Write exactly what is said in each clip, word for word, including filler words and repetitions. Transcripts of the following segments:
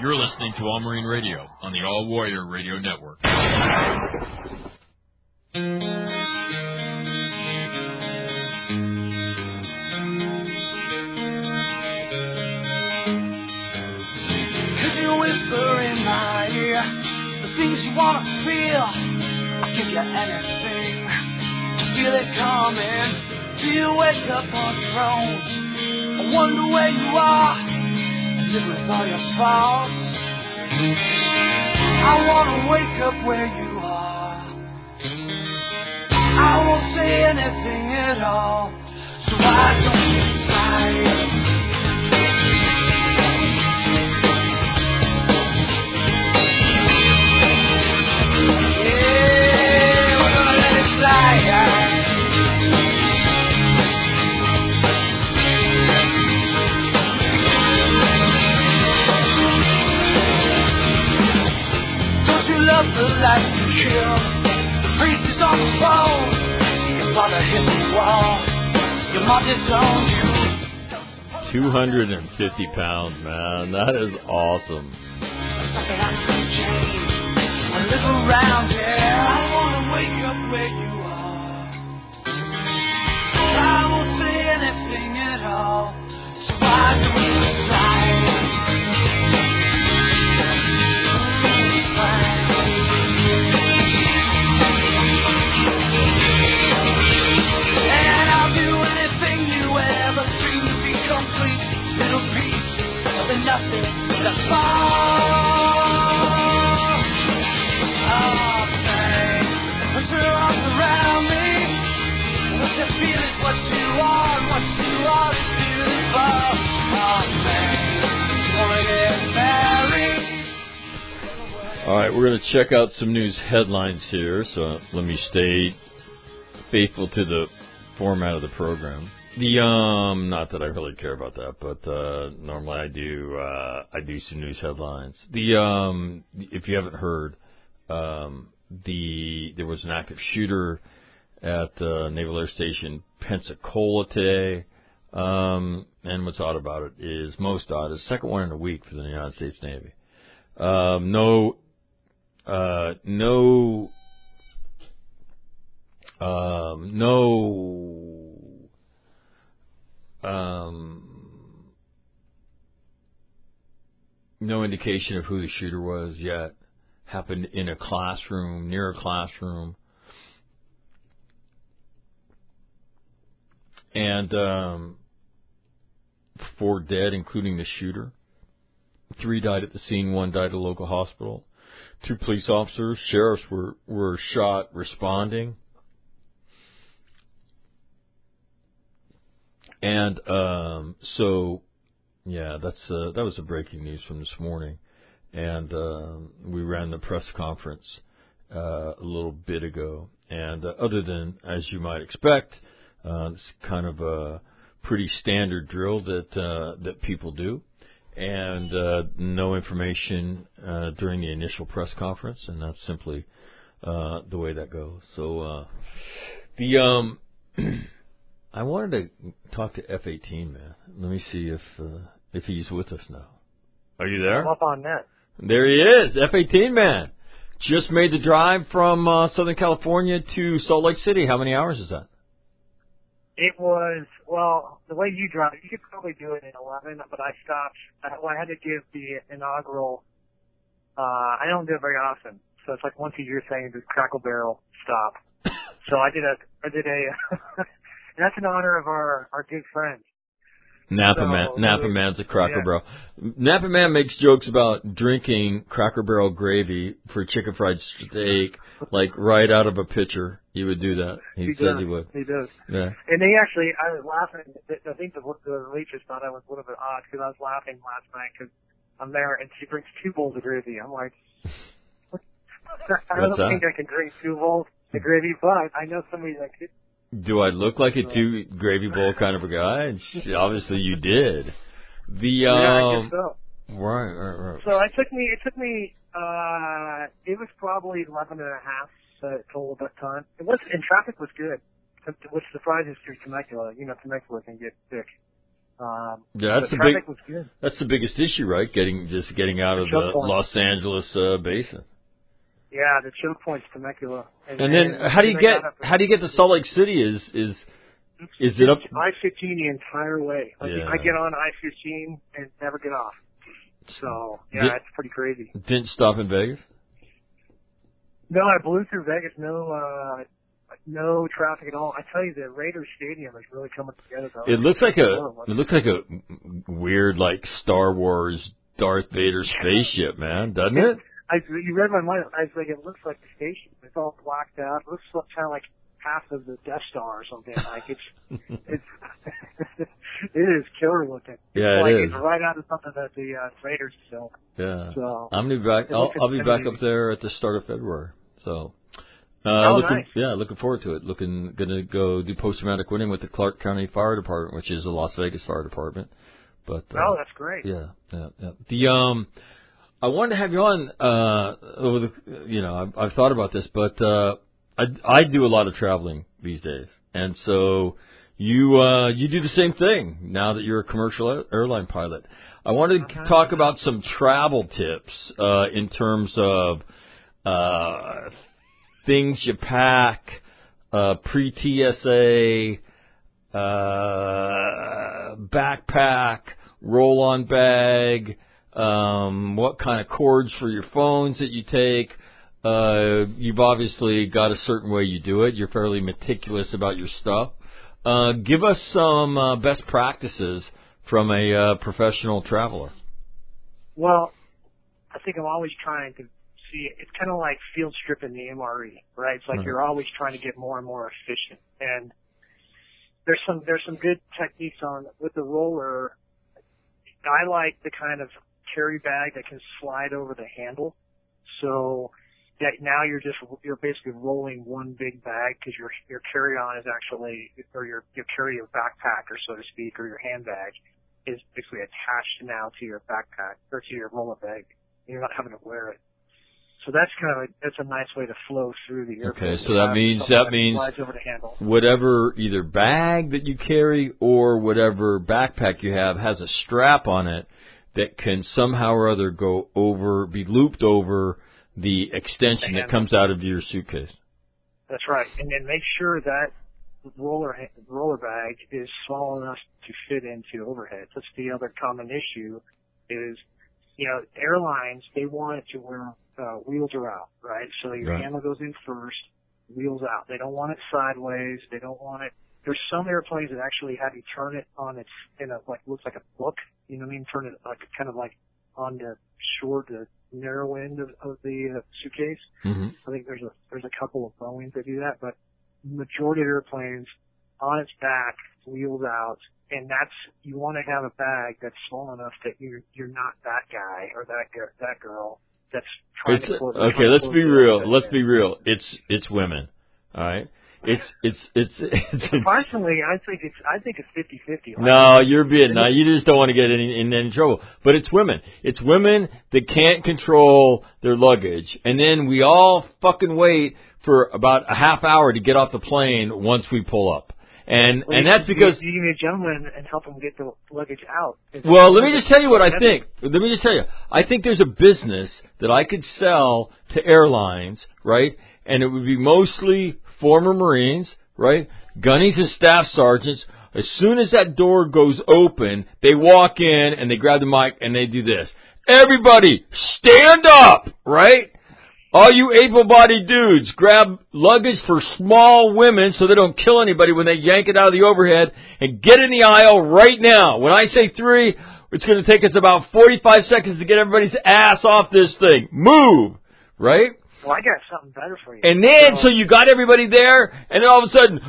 You're listening to All Marine Radio on the All Warrior Radio Network. Could you whisper in my ear the things you want to feel? I'll give you anything to feel it coming. Do you wake up on your own? I wonder where you are. Live with all your faults. I wanna wake up where you are. I won't say anything at all, so I don't get tired. Yeah, we're gonna let it slide. Love the life you kill. The priest is on the phone. Your father hit the wall. Your mom disowned you. two hundred fifty pounds, man. That is awesome. Something I can change. I live around here. I want to wake up where you are. I won't say anything at all, so I don't decide. Nothing to fall. Oh, man. Put your arms around me. What you feel is what you are, and what you are is beautiful. Oh, man. Wanna get married. All right, we're going to check out some news headlines here, so let me stay faithful to the format of the program. The um, not that I really care about that, but uh, normally I do. Uh, I do some news headlines. The um, if you haven't heard, um, the there was an active shooter at the Naval Air Station Pensacola today. Um, and what's odd about it is most odd is second one in a week for the United States Navy. Um, no, uh, no, um, no. Um, no indication of who the shooter was yet. Happened in a classroom, near a classroom. And um, four dead, including the shooter. Three died at the scene, one died at a local hospital. Two police officers, sheriffs were, were shot responding. And um, so, yeah, that's uh, that was the breaking news from this morning. And uh, we ran the press conference uh, a little bit ago. And uh, other than, as you might expect, uh, it's kind of a pretty standard drill that uh, that people do. And uh, no information uh, during the initial press conference, and that's simply uh, the way that goes. So uh, the um. I wanted to talk to F eighteen, man. Let me see if uh, if he's with us now. Are you there? I'm up on net. There he is, F eighteen, man. Just made the drive from uh, Southern California to Salt Lake City. How many hours is that? It was, well, the way you drive, you could probably do it in eleven, but I stopped. I, well, I had to give the inaugural, uh, I don't do it very often, so it's like once a year saying the Crackle Barrel stop. So I did a, I did a, and that's in honor of our, our good friend. Napa so, Man, Napa really, Man's a Cracker yeah. Barrel. Napa Man makes jokes about drinking Cracker Barrel gravy for chicken fried steak, like right out of a pitcher. He would do that. He, he says does. he would. He does. Yeah. And they actually, I was laughing. I think the, the waitress thought I was a little bit odd because I was laughing last night because I'm there and she brings two bowls of gravy. I'm like, what? I don't What's that? think I can drink two bowls of gravy, but I know somebody that could. Do I look like a two gravy bowl kind of a guy? Obviously, you did. The um, yeah, I guess so. Right, right, right. So it took me. It took me. Uh, it was probably eleven and a half uh, total that time. It was, and traffic was good, which surprises through Temecula. You know, Temecula can get thick. Um, yeah, that's the the traffic big. was good. That's the biggest issue, right? Getting just getting out The of choke the point. Los Angeles uh, basin. Yeah, the choke point's Temecula. And, and then and how do you they get got up- how do you get to Salt Lake City? Is is is it up? I fifteen the entire way. Like Yeah. I get on I fifteen and never get off. So yeah, Did- it's pretty crazy. Didn't stop in Vegas. No, I blew through Vegas. No, uh, no traffic at all. I tell you, the Raiders Stadium is really coming together. Though. It looks like a It it looks like a weird like Star Wars Darth Vader spaceship, man, doesn't it? I, you read my mind. I was like, it looks like the station. It's all blacked out. It looks kind of like half of the Death Star or something. Like it's, it's, it is killer looking. It's Yeah, it like is. It's right out of something that the uh, Raiders film. Yeah. So I'm gonna be back. it I'll, looks I'll be back intimidating. up there at the start of February. So, uh, Oh, looking, nice. yeah, looking forward to it. Looking, gonna go do post-traumatic winning with the Clark County Fire Department, which is the Las Vegas Fire Department. But uh, Oh, that's great. yeah, yeah, yeah. The um, I wanted to have you on. Uh, over the, you know, I've, I've thought about this, but uh, I I do a lot of traveling these days, and so you uh you do the same thing now that you're a commercial airline pilot. I wanted to Uh-huh. talk about some travel tips uh, in terms of uh, things you pack, uh, pre-T S A, uh, backpack, roll-on bag, um, what kind of cords for your phones that you take. Uh, you've obviously got a certain way you do it. You're fairly meticulous about your stuff. Uh, give us some uh, best practices from a uh, professional traveler. Well, I think I'm always trying to see. It's kind of like field stripping the M R E, right? It's like Mhm. you're always trying to get more and more efficient. And there's some there's some good techniques on with the roller. I like the kind of carry bag that can slide over the handle, so that now you're just you're basically rolling one big bag because your your carry on is actually or your your carry your backpack or so to speak or your handbag is basically attached now to your backpack or to your roller bag. You're not having to wear it. So that's kind of a, that's a nice way to flow through the airport. Okay, so that means Something that means slides over the handle. whatever either bag that you carry or whatever backpack you have has a strap on it that can somehow or other go over, be looped over the extension that comes out of your suitcase. That's right, and then make sure that roller roller bag is small enough to fit into overhead. That's the other common issue is, you know, airlines, they want it to where uh, wheels are out, right? So your Right. handle goes in first, wheels out. They don't want it sideways. They don't want it. There's some airplanes that actually have you turn it on its, in a, like, looks like a book, you know what I mean? Turn it like, kind of like on the short, the narrow end of, of the uh, suitcase. Mm-hmm. I think there's a, there's a couple of Boeings that do that, but majority of airplanes on its back, wheels out, and that's, you want to have a bag that's small enough that you're, you're not that guy or that girl, that girl that's trying It's, to close. okay, trying to let's close be the real. overhead Let's in. be real. It's it's women. All right. It's it's it's. it's, it's Personally, I think it's I think it's fifty-fifty. no, you're being no. You just don't want to get any, in any trouble. But it's women. It's women that can't control their luggage, and then we all fucking wait for about a half hour to get off the plane once we pull up. And Well, and you that's can- because. you can be a gentleman and help them get the luggage out. It's- Well, let me just tell you what I think. Let me just tell you. I think there's a business that I could sell to airlines, right? And it would be mostly former Marines, right? Gunnies and staff sergeants. As soon as that door goes open, they walk in and they grab the mic and they do this. Everybody, stand up, right? All you able-bodied dudes, grab luggage for small women so they don't kill anybody when they yank it out of the overhead, and get in the aisle right now. When I say three, it's going to take us about forty-five seconds to get everybody's ass off this thing. Move! Right? Well, I got something better for you. And then, so you got everybody there, and then all of a sudden,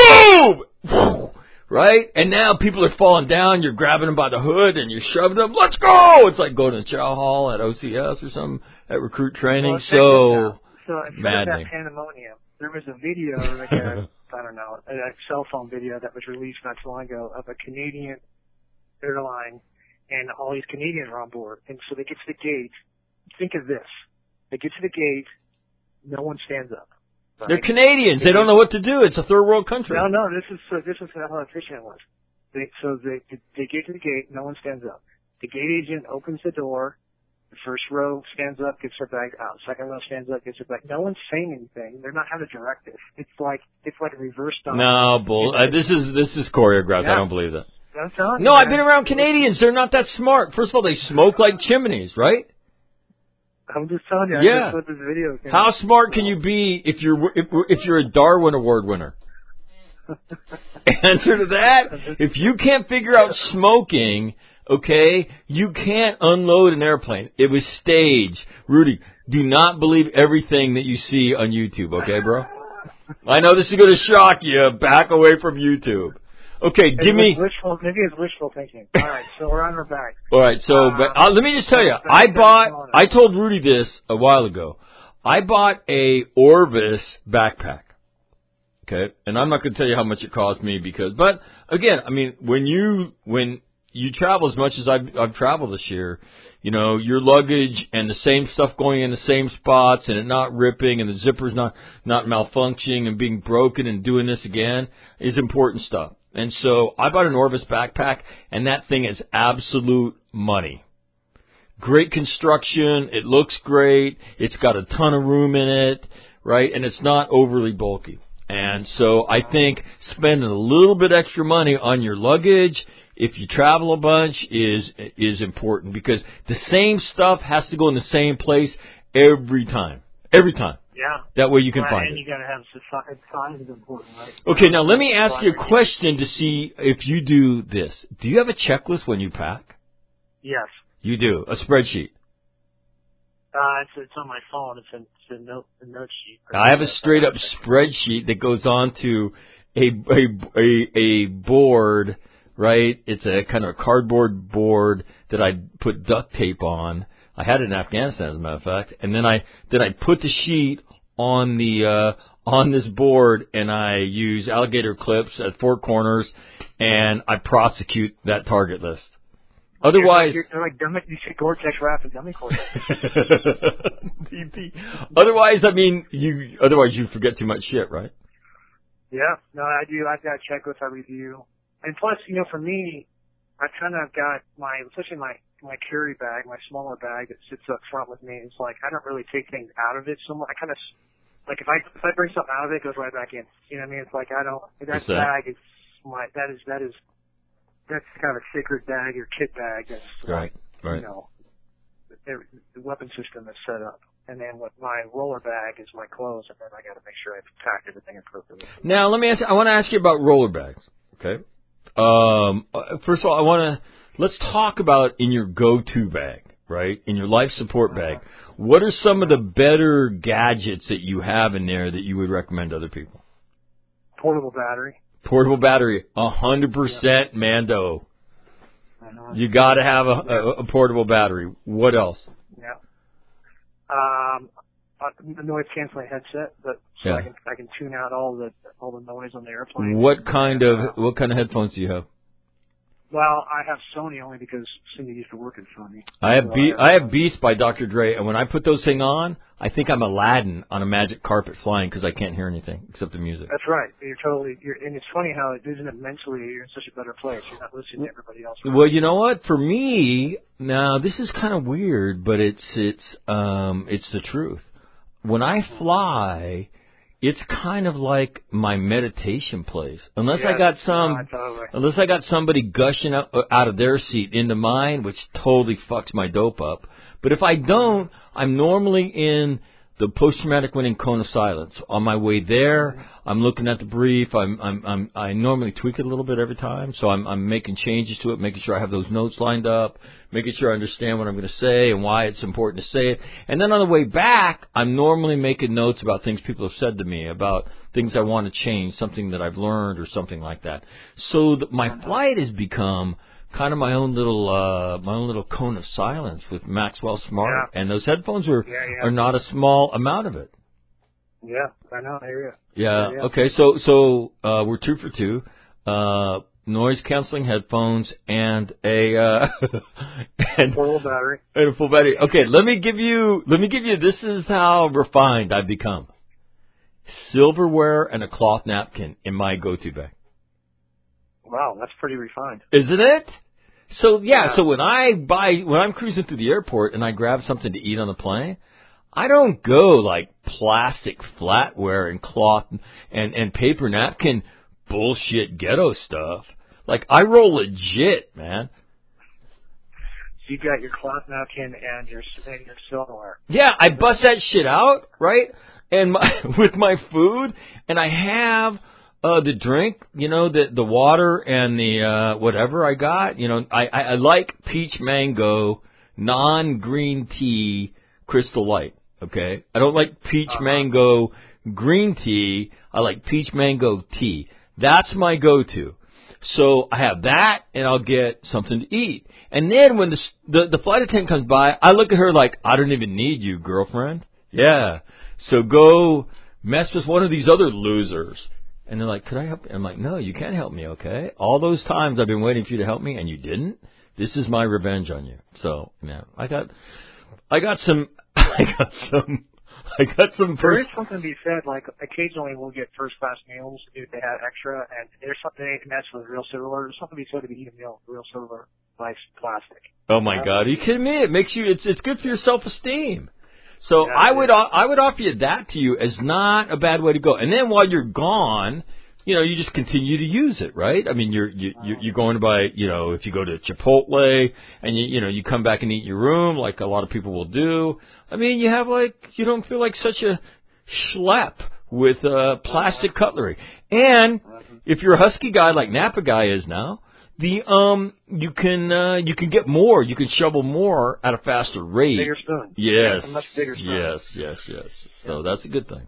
move! Right? And now people are falling down, you're grabbing them by the hood, and you're shoving them, let's go! It's like going to the chow hall at O C S or something, at recruit training. Well, so, so instead maddening. of that pandemonium, there was a video, like a, I don't know, a, a cell phone video that was released not too long ago of a Canadian airline, and all these Canadians are on board. And so they get to the gate. Think of this: they get to the gate, no one stands up. Right? They're Canadians. They don't know what to do. It's a third world country. No, no, this is so, this is how efficient it was. They, so they they get to the gate. No one stands up. The gate agent opens the door. The first row stands up, gets their bag out. Second row stands up, gets their bag. No one's saying anything. They're not having a directive. It's like it's like a reverse stop. No, bull. Uh, this is this is choreographed. Yeah. I don't believe that. That's not, no, man. I've been around Canadians. They're not that smart. First of all, they smoke like chimneys, right? I'm just telling you. Yeah. I just put this video. Came How out. smart can you be if you're if, if you're a Darwin Award winner? Answer to that: if you can't figure out smoking, okay, you can't unload an airplane. It was staged. Rudy, do not believe everything that you see on YouTube, okay, bro? I know this is going to shock you. Back away from YouTube. Okay, give me. Wishful, maybe it's wishful thinking. All right, so we're on our back. All right, so uh, but, uh, let me just tell you, I bought. I told Rudy this a while ago. I bought a Orvis backpack. Okay, and I'm not going to tell you how much it cost me because, but again, I mean, when you when you travel as much as I've, I've traveled this year, you know, your luggage and the same stuff going in the same spots and it not ripping and the zipper's not not malfunctioning and being broken and doing this again is important stuff. And so I bought an Orvis backpack, and that thing is absolute money. Great construction. It looks great. It's got a ton of room in it, right? And it's not overly bulky. And so I think spending a little bit extra money on your luggage, if you travel a bunch, is is important because the same stuff has to go in the same place every time. Every time. Yeah. That way you can right, find and it. you gotta have size. Size is important, right? Okay, now let me ask you a question to see if you do this. Do you have a checklist when you pack? Yes. You do. A spreadsheet. Uh, it's, it's on my phone. It's a, it's a note, a note sheet. I have a straight up spreadsheet that goes onto a a a, a board, right? It's a kind of a cardboard board that I put duct tape on. I had it in Afghanistan, as a matter of fact, and then I then I put the sheet on the uh, on this board, and I use alligator clips at four corners, and I prosecute that target list. Otherwise, you're, you're like dummy, you should Gore-Tex wrap and dummy cord. D P. Otherwise, I mean, you otherwise you forget too much shit, right? Yeah, no, I do. I've got a checklist I review, and plus, you know, for me, I kind of got my, especially my my carry bag, my smaller bag that sits up front with me. It's like I don't really take things out of it so much. I kind of like if I if I bring something out of it, it goes right back in. You know what I mean? It's like I don't. That that? bag is my that is that is that's kind of a sacred bag or kit bag. That's right, right. You know, the, the weapon system is set up. And then with my roller bag is my clothes, and then I got to make sure I've packed everything appropriately. Now, let me ask. I want to ask you about roller bags. Okay. Um. First of all, I want to let's talk about in your go-to bag, right? In your life support bag. What are some of the better gadgets that you have in there that you would recommend to other people? Portable battery. Portable battery, a hundred percent, Mando. You got to have a, a, a portable battery. What else? Yeah. Um, a noise canceling headset, but so yeah. I can I can tune out all the all the noise on the airplane. What kind of what kind of headphones do you have? Well, I have Sony only because Cindy used to work at Sony. I have so Be- I have, I have Beast by Doctor Dre, and when I put those things on, I think I'm Aladdin on a magic carpet flying because I can't hear anything except the music. That's right. You're totally. You're, and it's funny how it isn't it mentally. You're in such a better place. You're not listening to everybody else. Well, you know what? For me, now this is kind of weird, but it's it's um it's the truth. When I fly, it's kind of like my meditation place. Unless yeah, I got some, no, totally. unless I got somebody gushing out, out of their seat into mine, which totally fucks my dope up. But if I don't, I'm normally in the post-traumatic winning cone of silence. On my way there, I'm looking at the brief. I'm, I'm, I'm, I normally tweak it a little bit every time, so I'm, I'm making changes to it, making sure I have those notes lined up, making sure I understand what I'm going to say and why it's important to say it. And then on the way back, I'm normally making notes about things people have said to me, about things I want to change, something that I've learned or something like that. So that my flight has become kind of my own little uh my own little cone of silence with Maxwell Smart, yeah. and those headphones are yeah, yeah. are not a small amount of it. Yeah, I know. I hear you. Yeah. yeah. Okay. So so uh, we're two for two. Uh, noise canceling headphones and a uh, and portable battery and a full battery. Okay. Let me give you let me give you. This is how refined I've become. Silverware and a cloth napkin in my go-to bag. Wow, that's pretty refined. Isn't it? So, yeah, Yeah. so when I buy, when I'm cruising through the airport and I grab something to eat on the plane, I don't go like plastic flatware and cloth and, and paper napkin bullshit ghetto stuff. Like, I roll legit, man. So you got your cloth napkin and your, and your silverware. Yeah, I bust that shit out, right? And my, with my food, and I have uh the drink, you know, the the water and the uh whatever I got. You know, I, I, I like peach mango non-green tea Crystal Light, okay? I don't like peach Uh-huh. mango green tea. I like peach mango tea. That's my go-to. So I have that, and I'll get something to eat. And then when the, the the flight attendant comes by, I look at her like, I don't even need you, girlfriend. Yeah. So go mess with one of these other losers. And they're like, could I help you? I'm like, no, you can't help me, okay? All those times I've been waiting for you to help me, and you didn't. This is my revenge on you. So, yeah, I got, I got some, I got some. I got some There first. is something to be said, like, occasionally we'll get first-class meals if they have extra, and there's something, and that's with real silverware. There's something to be said if you eat a meal with real silverware, nice plastic. Oh my God, are you kidding me? It makes you. It's it's good for your self-esteem. So Yeah, I it would is. I would offer you that to you as not a bad way to go. And then while you're gone, you know, you just continue to use it, right? I mean, you're you you're, you're going to buy, you know, if you go to Chipotle and you you know you come back and eat in your room like a lot of people will do. I mean, you have like you don't feel like such a schlep with uh, plastic cutlery. And if you're a husky guy like Napa guy is now, the um you can uh, you can get more, you can shovel more at a faster rate. Bigger spoon. Yes. A much bigger spoon. Yes, yes, yes. So that's a good thing.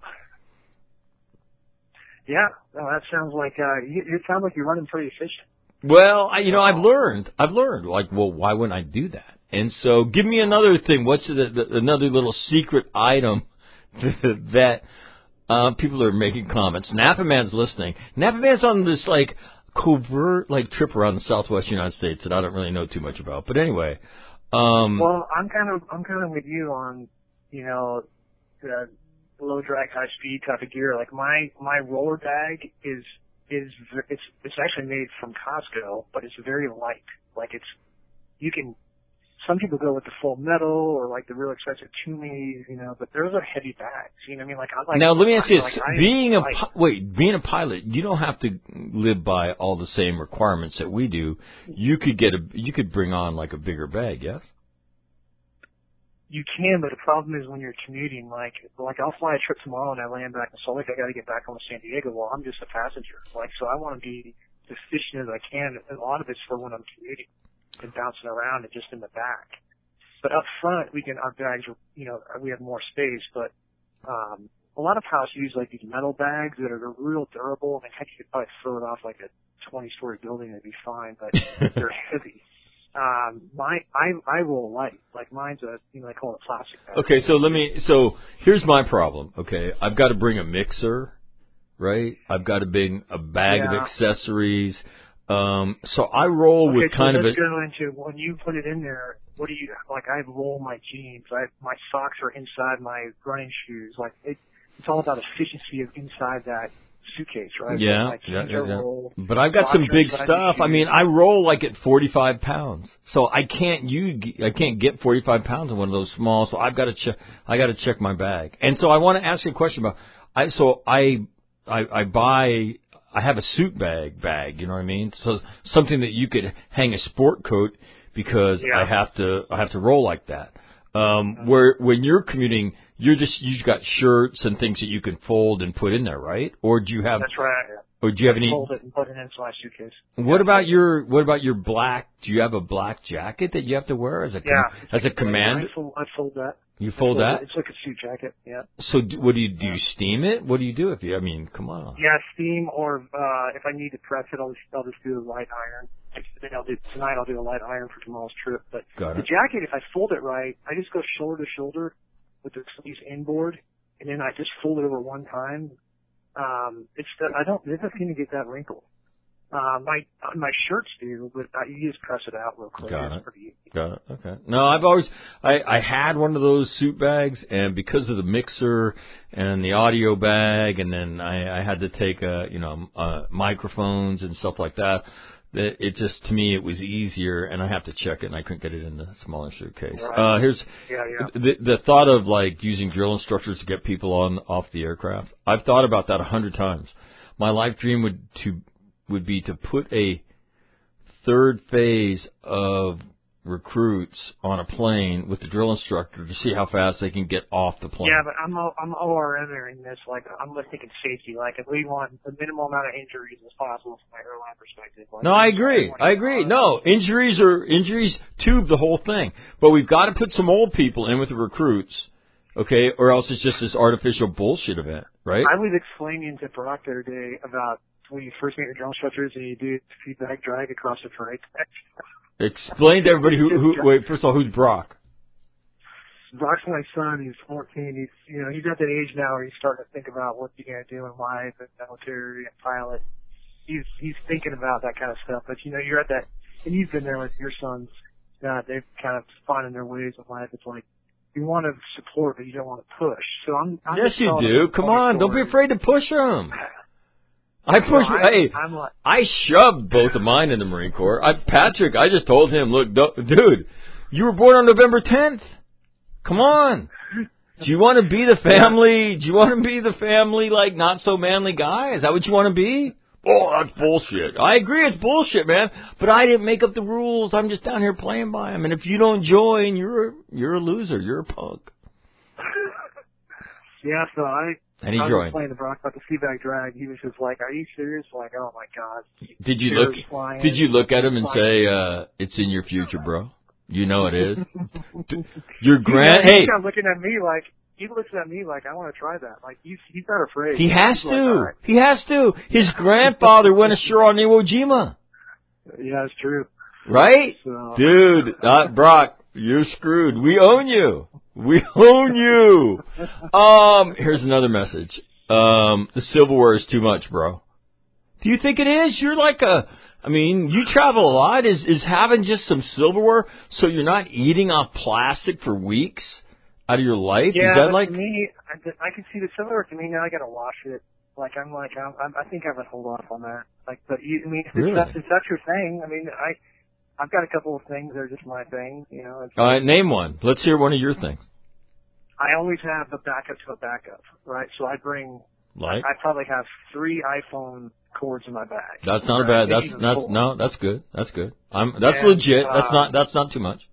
Yeah, no, that sounds like, uh, you, it sounds like you're running pretty efficient. Well, I, you know, I've learned. I've learned. Like, well, why wouldn't I do that? And so, give me another thing. What's the, the, another little secret item that uh, people are making comments? Napa Man's listening. Napa Man's on this like covert like trip around the Southwest United States that I don't really know too much about. But anyway, um, Well, I'm kind of, I'm kind of with you on, you know, the low drag, high speed type of gear. Like my, my roller bag is, is, it's, it's actually made from Costco, but it's very light. Like it's, you can, some people go with the full metal or like the real expensive Toomey, you know, but those are heavy bags. You know what I mean? Like I like. now let me ask you like, this: I, being a like, pi- wait, being a pilot, you don't have to live by all the same requirements that we do. You could get a, you could bring on like a bigger bag, yes? You can, but the problem is when you're commuting, like, like I'll fly a trip tomorrow and I land back in Salt Lake, I got to get back home to San Diego. Well, I'm just a passenger. Like, so I want to be as efficient as I can. A lot of it's for when I'm commuting and bouncing around and just in the back. But up front, we can, our bags are, you know, we have more space, but, um, a lot of pilots use like these metal bags that are real durable. And heck, you could probably throw it off like a twenty story building and it'd be fine, but they're heavy. Um, my, I, I roll light. Like mine's a, you know, they call it plastic bag. Okay, so let me. So here's my problem. Okay, I've got to bring a mixer, right? I've got to bring a bag Yeah. of accessories. Um, so I roll Okay, with so kind of let's a. go into when you put it in there. What do you like? I roll my jeans. I my socks are inside my running shoes. Like it, it's all about efficiency of inside that suitcase, right? Yeah, my yeah, jeans yeah, are yeah. rolled. But I've got Socks some are big inside stuff. the I mean, shoes. I roll like at forty-five pounds, so I can't you I can't get forty-five pounds in one of those small. So I've got to check. I got to check my bag. And so I want to ask you a question about. I so I I, I buy. I have a suit bag bag. You know what I mean? So something that you could hang a sport coat because Yeah. I have to I have to roll like that. Um, where when you're commuting, you're just you've got shirts and things that you can fold and put in there, right? Or do you have? That's right. Or do you have any? Fold it and put it into my suitcase. What Yeah, about fold your what about your black? Do you have a black jacket that you have to wear as a com- Yeah. as a command? I fold, I fold that. You I fold it. that. It's like a suit jacket. Yeah. So do, what do you do? You steam it? What do you do if you? I mean, come on. Yeah, steam or uh if I need to press it, I'll just I'll just do a light iron. Like, today I'll do tonight. I'll do a light iron for tomorrow's trip. But Got the it. jacket, if I fold it right, I just go shoulder to shoulder with the sleeves inboard, and then I just fold it over one time. Um, it's that I don't. It doesn't seem to get that wrinkle. Uh, my my shirts do, but uh, you just press it out real quick. Got it's it. pretty easy. Got it. Okay. No, I've always I I had one of those suit bags, and because of the mixer and the audio bag, and then I I had to take uh you know uh, microphones and stuff like that. that it just, to me, it was easier, and I have to check it, and I couldn't get it in the smaller suitcase. Right. Uh, here's Yeah, yeah. the the thought of like using drill instructors to get people on off the aircraft. I've thought about that a hundred times. My life dream would to would be to put a third phase of recruits on a plane with the drill instructor to see how fast they can get off the plane. Yeah, but I'm O- I'm O R M-ing this. Like, I'm just thinking safety. Like, if we want the minimal amount of injuries as possible from my airline perspective. Like, No, I agree. I agree. No, injuries are injuries tube the whole thing. But we've got to put some old people in with the recruits, okay? Or else it's just this artificial bullshit event, right? I was explaining to Brock the other day about when you first meet your drill instructors and you do feedback drag across the parade. Explain to everybody who, who. Wait, first of all, who's Brock? Brock's my son. He's fourteen. He's, you know, he's at that age now where he's starting to think about what he's going to do in life, and military and pilot. He's he's thinking about that kind of stuff. But you know, you're at that, and you've been there with your sons. That they've kind of finding their ways in life. It's like you want to support, but you don't want to push. So I'm. I'm yes, just you telling do. them Come funny on, don't be stories. afraid to push them. I push. No, I- hey, I'm like- I shoved both of mine in the Marine Corps. I, Patrick, I just told him, look, do, dude, you were born on November tenth. Come on. Do you want to be the family? Do you want to be the family, like, not so manly guy? Is that what you want to be? Oh, that's bullshit. I agree, it's bullshit, man. But I didn't make up the rules. I'm just down here playing by them. And if you don't join, you're you're a loser. You're a punk. Yeah, so I. And he I was joined. playing the Brock about the feedback drag. He was just like, "Are you serious?" Like, oh my god. Did you Tears look? flying. Did you look at him and Flying. say, uh, "It's in your future, bro"? You know it is. Your He grand. got- Hey, He's kind of looking at me like he looks at me like I want to try that. Like he's he's not afraid. he has He's like, to. "All right." He has to. His grandfather went ashore on Iwo Jima, Yeah, it's true. right? So, Dude, uh, Brock, you're screwed. We own you. We own you. Um, here's another message. Um, the silverware is too much, bro. Do you think it is? You're like a, I mean, you travel a lot. Is is having just some silverware so you're not eating off plastic for weeks out of your life? yeah, is that but like? to me, I, I can see the silver. To me, now I gotta wash it. Like I'm like I'm, I'm, I think I would hold off on that. Like, but you, I mean, if, Really? that's, if that's your thing, I mean, I I've got a couple of things that are just my thing. You know, it's, All right, name one. Let's hear one of your things. I always have a backup to a backup, right? So I bring. Like? I probably have three iPhone cords in my bag. That's not a Right? bad. Maybe That's even that's four. no. That's good. That's good. I'm. That's And, legit. That's uh, not. That's not too much.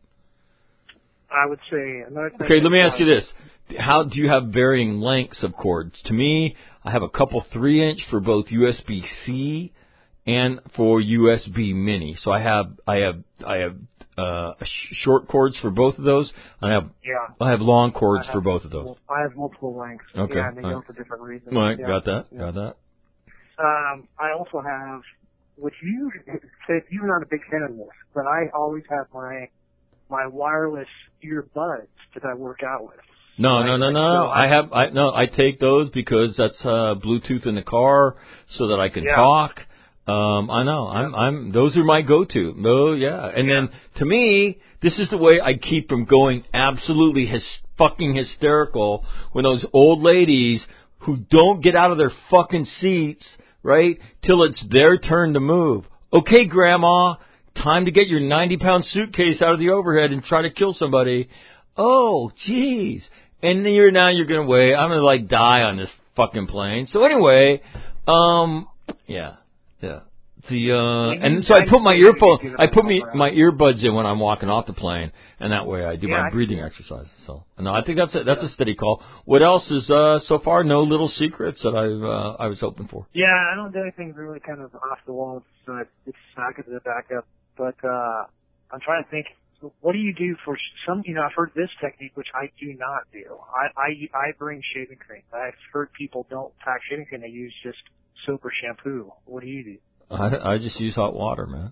I would say another thing. Okay, let me is, ask you like, this. How do you have varying lengths of cords? To me, I have a couple three inch for both U S B C and for U S B Mini. So I have I have I have uh, sh- short cords for both of those. I have Yeah. I have long cords I for have both of those. I have multiple lengths. Okay, Yeah, and they all go right. for different reasons. All right, yeah. got that, Yeah. got that. Um, I also have, which you said you're not a big fan of this, but I always have my my wireless earbuds that I work out with. No, Right? no, no, Like, no. so I have, I no, I take those because that's uh, Bluetooth in the car, so that I can Yeah. talk. Um, I know, I'm, I'm. Those are my go-to. No, yeah. And Yeah. then to me, this is the way I keep from going absolutely hys- fucking hysterical when those old ladies who don't get out of their fucking seats, right, till it's their turn to move. Okay, Grandma, time to get your ninety-pound suitcase out of the overhead and try to kill somebody. Oh, jeez. And then you're now you're gonna wait. I'm gonna like die on this fucking plane. So anyway, um, yeah, yeah. The uh, and so I put my earphone, I put me my earbuds in when I'm walking off the plane, and that way I do Yeah, my I breathing exercises. So no, I think that's a, that's a steady call. What else is uh so far? No little secrets that I uh, I was hoping for. Yeah, I don't do anything really kind of off the wall, so it's back to the backup. But uh, I'm trying to think. What do you do for some? You know, I've heard this technique, which I do not do. I I, I bring shaving cream. I've heard people don't pack shaving cream; they use just soap or shampoo. What do you do? I, I just use hot water, man.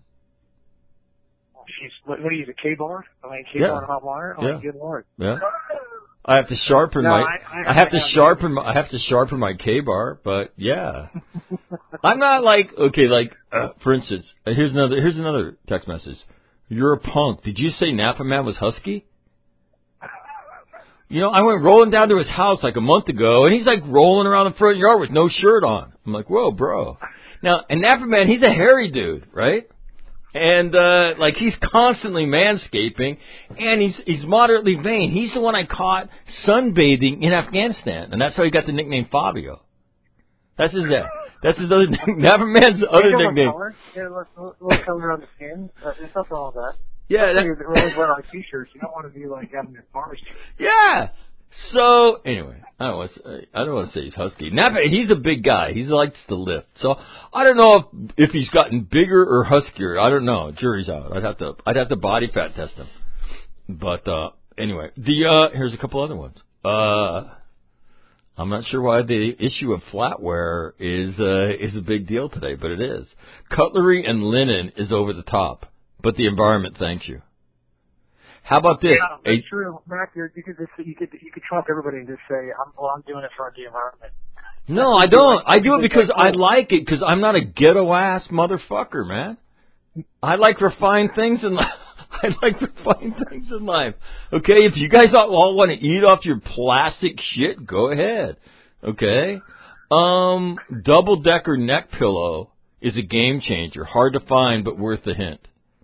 She's, what, what do you use? A K-bar? I mean, K-bar Yeah. and hot water? Oh, Yeah. good lord. Yeah. I have to sharpen No, my. I- I- I, have to I have- sharpen. My, I have to sharpen my K bar, but yeah, I'm not like okay. Like uh, for instance, uh, here's another. Here's another text message. You're a punk. Did you say Napa Man was husky? You know, I went rolling down to his house like a month ago, and he's like rolling around the front yard with no shirt on. I'm like, whoa, bro. Now, and Napa Man, he's a hairy dude, right? And, uh, like, he's constantly manscaping, and he's he's moderately vain. He's the one I caught sunbathing in Afghanistan, and that's how he got the nickname Fabio. That's his uh, That's his other nickname. Neverman's other Make nickname. Color. Yeah, a little, little color on the skin. Uh, there's nothing wrong with that. Yeah. That, You're always wearing our t-shirts. You don't want to be, like, having your farmer's shirt. Yeah. So anyway, I don't want to say, I don't want to say he's husky. Napa, he's a big guy. He likes to lift. So I don't know if if he's gotten bigger or huskier. I don't know. Jury's out. I'd have to I'd have to body fat test him. But uh anyway, the uh here's a couple other ones. Uh I'm not sure why the issue of flatware is uh is a big deal today, but it is. Cutlery and linen is over the top, but the environment thanks you. How about this? Yeah, that's a, true. Mac, you're, you could just, you could you could trump everybody and just say, I'm, well, I'm doing it for the environment. No, I don't. I do it because I like it, because I'm not a ghetto-ass motherfucker, man. I like refined things in life. I like refined things in life. Okay, if you guys all want to eat off your plastic shit, go ahead. Okay? Um, double-decker neck pillow is a game changer. Hard to find, but worth the hint.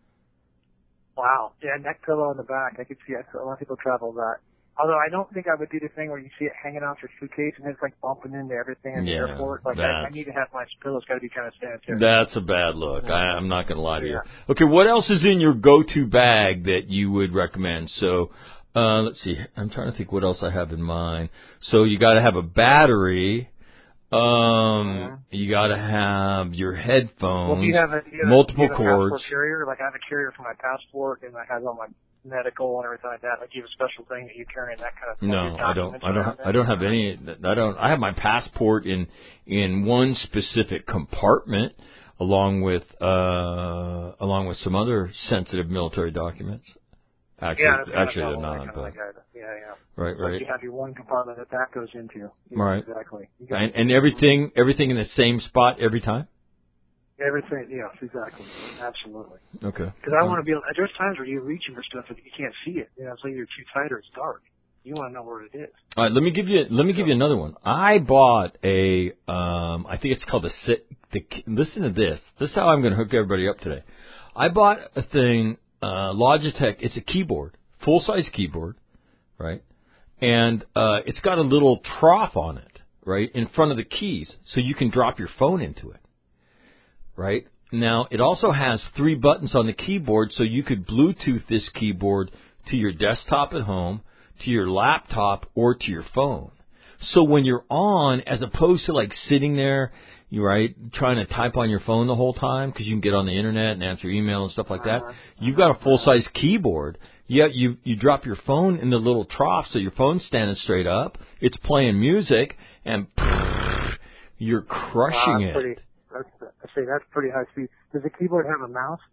Wow. Yeah, neck pillow in the back. I could see it. A lot of people travel that. Although I don't think I would do the thing where you see it hanging off your suitcase and it's like bumping into everything in the Yeah, airport. Like I, I need to have my pillows got to be kind of sanitary. That's a bad look. I, I'm not going to lie to Yeah. you. Okay, what else is in your go-to bag that you would recommend? So, uh, let's see. I'm trying to think what else I have in mind. So you got to have a battery. Um, uh-huh. You got to have your headphones. Well, do you have a, do you have multiple a, do you have a cords. passport carrier? Like I have a carrier for my passport and it has all my medical and everything like that. Like you have a special thing that you carry and that kind of thing. No, I don't. I don't. I don't have any. I don't. I have my passport in in one specific compartment, along with uh along with some other sensitive military documents. Actually, yeah, that's actually kind they're of not. kind of But, like that. Yeah, yeah. right, Like right. you have your one compartment that that goes into. Yeah, Right. Exactly. You got And, and everything everything in the same spot every time. everything. Yes, exactly. Absolutely. Okay. Because I want to be able. There's times where you're reaching for stuff and you can't see it. You know, so you're too tight or it's dark. You want to know where it is. All right, let me give you let me give you another one. I bought a um I think it's called the sit the listen to this. This is how I'm going to hook everybody up today. I bought a thing uh Logitech, it's a keyboard, full-size keyboard, right? And uh it's got a little trough on it, right, in front of the keys so you can drop your phone into it. Right? Now, it also has three buttons on the keyboard so you could Bluetooth this keyboard to your desktop at home, to your laptop, or to your phone. So when you're on, as opposed to like sitting there, you right, trying to type on your phone the whole time because you can get on the internet and answer email and stuff like that, you've got a full-size keyboard. Yeah, you you drop your phone in the little trough so your phone's standing straight up. It's playing music, and pff, you're crushing uh, it. Pretty, that's, I say that's pretty high speed. Does the keyboard have a mouse?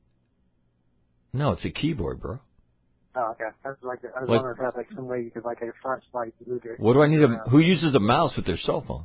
No, it's a keyboard, bro. Oh, okay. I was like, I was What? wondering if that like some way you could like a front slide Bluetooth. What do I need? A, who uses a mouse with their cell phone?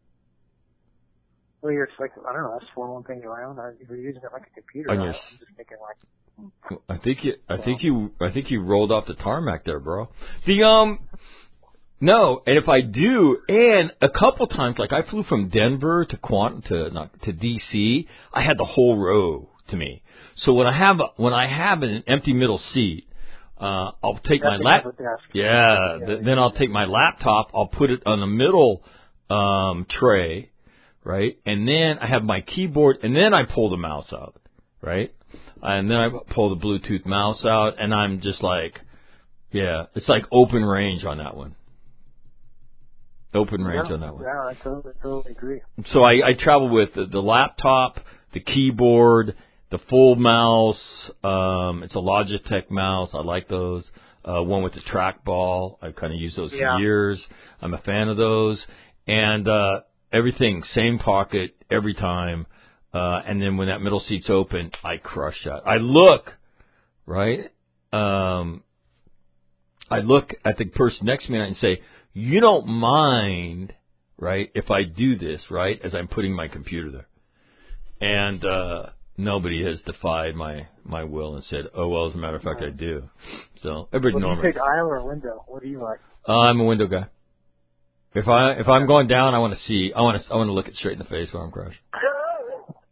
Well, you're just like, I don't know, that's for one thing around. If you're using it like a computer, On I your don't know, I'm just thinking like, I think you. I think you. I think you rolled off the tarmac there, bro. The um. No, and if I do, and a couple times, like I flew from Denver to Quant to not to D C, I had the whole row to me. So when I have when I have an empty middle seat, uh, I'll take my lap. Yeah, yeah, th- then I'll take my laptop. I'll put it on the middle um, tray, right, and then I have my keyboard, and then I pull the mouse out, right, and then I pull the Bluetooth mouse out, and I'm just like, yeah, it's like open range on that one. Open range yeah, on that one. Yeah, I totally, totally agree. So I, I travel with the, the laptop, the keyboard, the full mouse. Um, it's a Logitech mouse. I like those. Uh, one with the trackball. I've kind of used those Yeah. for years. I'm a fan of those. And uh, everything, same pocket every time. Uh, and then when that middle seat's open, I crush that. I look, right? Um, I look at the person next to me and I say, you don't mind, right, if I do this, right, as I'm putting my computer there. And uh, nobody has defied my, my will and said, oh, well, as a matter of fact, I do. So everybody Well, do normally. you take aisle or window? What do you like? Uh, I'm a window guy. If I if I'm going down, I want to see. I want to I want to look it straight in the face while I'm crashing.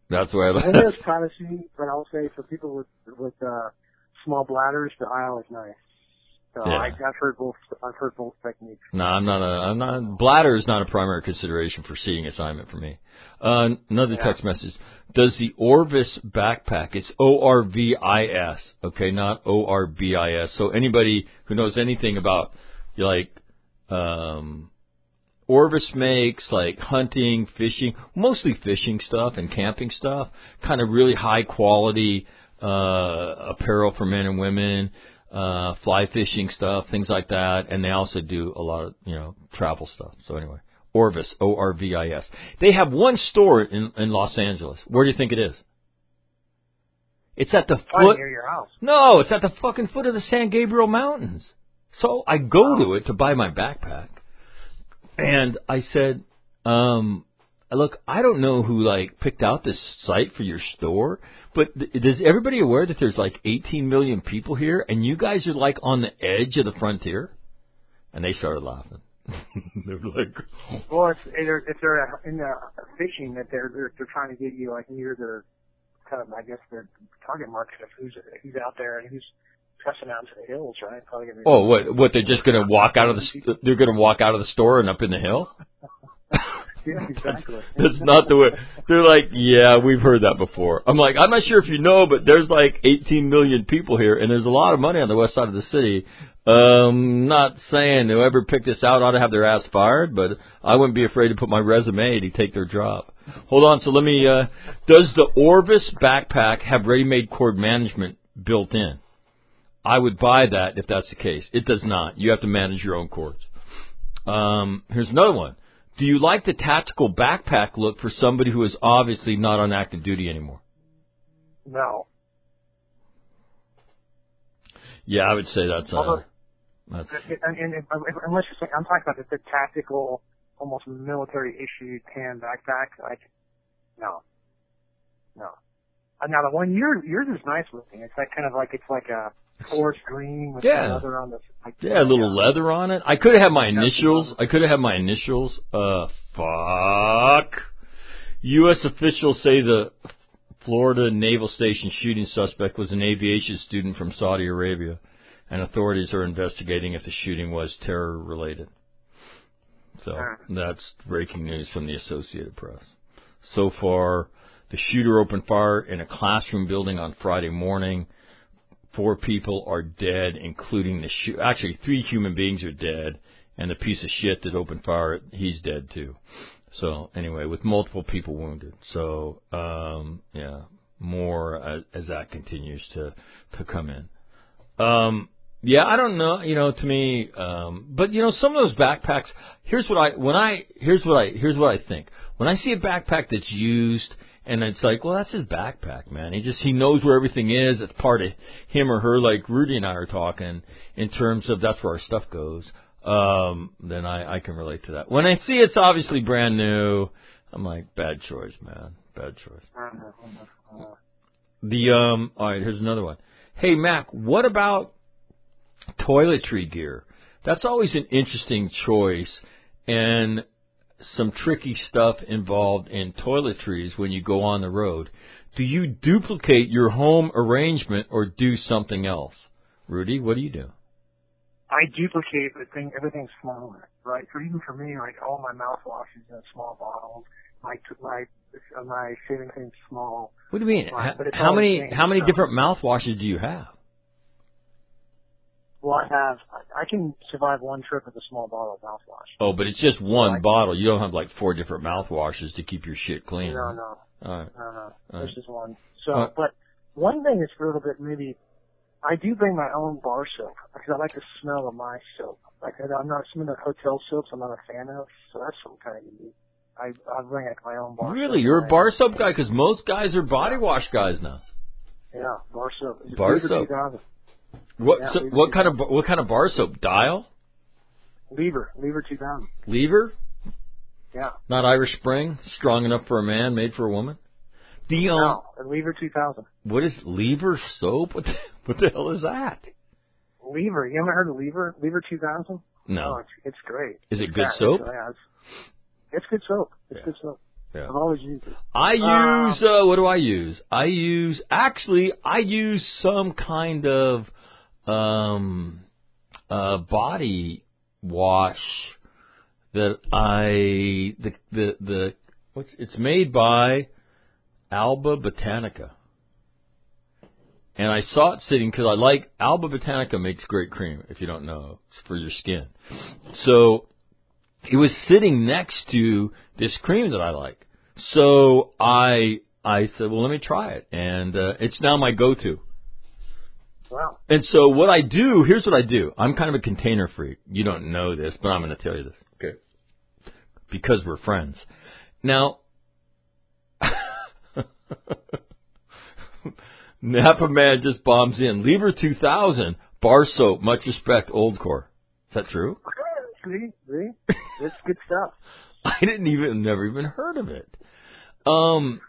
That's where I. And there's privacy, but I'll say for people with with uh, small bladders, the aisle is nice. So Yeah. I, I've heard both. I've heard both techniques. No, I'm not a. I'm not. Bladder is not a primary consideration for seating assignment for me. Uh, another Yeah. text message. Does the Orvis backpack? It's O R V I S. Okay, not O R B I S. So anybody who knows anything about like um, Orvis makes like hunting, fishing, mostly fishing stuff and camping stuff. Kind of really high quality uh, apparel for men and women. Uh, fly fishing stuff, things like that, and they also do a lot of, you know, travel stuff. So anyway, Orvis, O R V I S. They have one store in, in Los Angeles. Where do you think it is? It's at the Probably foot. near your house. No, it's at the fucking foot of the San Gabriel Mountains. So I go to it to buy my backpack, and I said, um, look, I don't know who like picked out this site for your store. But th- is everybody aware that there's like eighteen million people here, and you guys are like on the edge of the frontier? And they started laughing. They were like, Well, if, if they're, if they're in the fishing, that they're, they're they're trying to get you like near the kind of I guess the target market of who's who's out there and who's pressing out to the hills, right? Probably gonna be "Oh, what? What? They're just gonna walk out of the st- they're gonna walk out of the store and up in the hill?" Yeah, exactly. That's, that's not the way. They're like, yeah, we've heard that before. I'm like, I'm not sure if you know, but there's like eighteen million people here, and there's a lot of money on the west side of the city. Um, not saying whoever picked this out ought to have their ass fired, but I wouldn't be afraid to put my resume to take their job. Hold on, so let me. Uh, does the Orvis backpack have ready-made cord management built in? I would buy that if that's the case. It does not. You have to manage your own cords. Um, here's another one. Do you like the tactical backpack look for somebody who is obviously not on active duty anymore? No. Yeah, I would say that's. Uh, that's And, and, and unless you're saying, I'm talking about the, the tactical, almost military issued tan backpack. Like, no, no. Uh, now the one yours yours is nice looking. It's like kind of like it's like a forest green with Yeah. leather on the. Like, yeah, a little yeah. leather on it. I could have had my initials. I could have had my initials. Uh, fuck. U S officials say the Florida Naval Station shooting suspect was an aviation student from Saudi Arabia, and authorities are investigating if the shooting was terror-related. So that's breaking news from the Associated Press. So far, the shooter opened fire in a classroom building on Friday morning. Four people are dead, including the shoot. Actually, three human beings are dead, and the piece of shit that opened fire, he's dead too. So anyway, with multiple people wounded. So um, yeah, more as, as that continues to to come in. Um, yeah, I don't know. You know, to me, um, but you know, some of those backpacks. Here's what I when I here's what I here's what I think. When I see a backpack that's used. And it's like, well, that's his backpack, man. He just, he knows where everything is. It's part of him or her, like Rudy and I are talking in terms of that's where our stuff goes. Um, then I, I can relate to that. When I see it's obviously brand new, I'm like, bad choice, man. Bad choice. The, um, all right, here's another one. Hey, Mac, what about toiletry gear? That's always an interesting choice. And some tricky stuff involved in toiletries when you go on the road. Do you duplicate your home arrangement or do something else? Rudy, what do you do? I duplicate, but thing, everything's smaller, right? So even for me, like all my mouthwash is in small bottles. My my my shaving cream's small. What do you mean? Right, but it's how all many the same how many stuff. different mouthwashes do you have? Well, I have. I can survive one trip with a small bottle of mouthwash. Oh, but it's just one Like- bottle. You don't have like four different mouthwashes to keep your shit clean. No, no, All right. no, no. All There's right. just one. So, All right. but one thing is a little bit maybe. I do bring my own bar soap because I like the smell of my soap. Like I'm not some of the hotel soaps I'm not a fan of, so that's some kind of unique. I I bring like my own bar. Really, soap you're a and bar soap guy? Because most guys are body wash guys now. Yeah, bar soap. It's Bar Lever soap. two thousand. What Yeah, so, Lever what kind two of thousand. what kind of bar soap? Dial? Lever, Lever two thousand. Lever? Yeah. Not Irish Spring? Strong enough for a man, made for a woman? The um, No, a Lever two thousand. what is Lever soap? What the, what the hell is that? Lever. You haven't heard of Lever? Lever two thousand? No. Oh, it's, it's great. Is it It's good got- soap? It's, yeah, it's, it's good soap. It's Yeah. good soap. Yeah. I've always used it. I Um, use, uh, what do I use? I use, actually, I use some kind of, um, uh, body wash that I, the, the, the, what's, it's made by Alba Botanica. And I saw it sitting because I like, Alba Botanica makes great cream, if you don't know. It's for your skin. So, it was sitting next to this cream that I like. So I I said, well, let me try it. And uh, it's now my go-to. Wow. And so what I do, here's what I do. I'm kind of a container freak. You don't know this, but I'm going to tell you this. Okay. Because we're friends. Now, Napa Man just bombs in. Lever two thousand, bar soap, much respect, Old Core. Is that true? See, see, it's good stuff. I didn't even, never even heard of it. Um,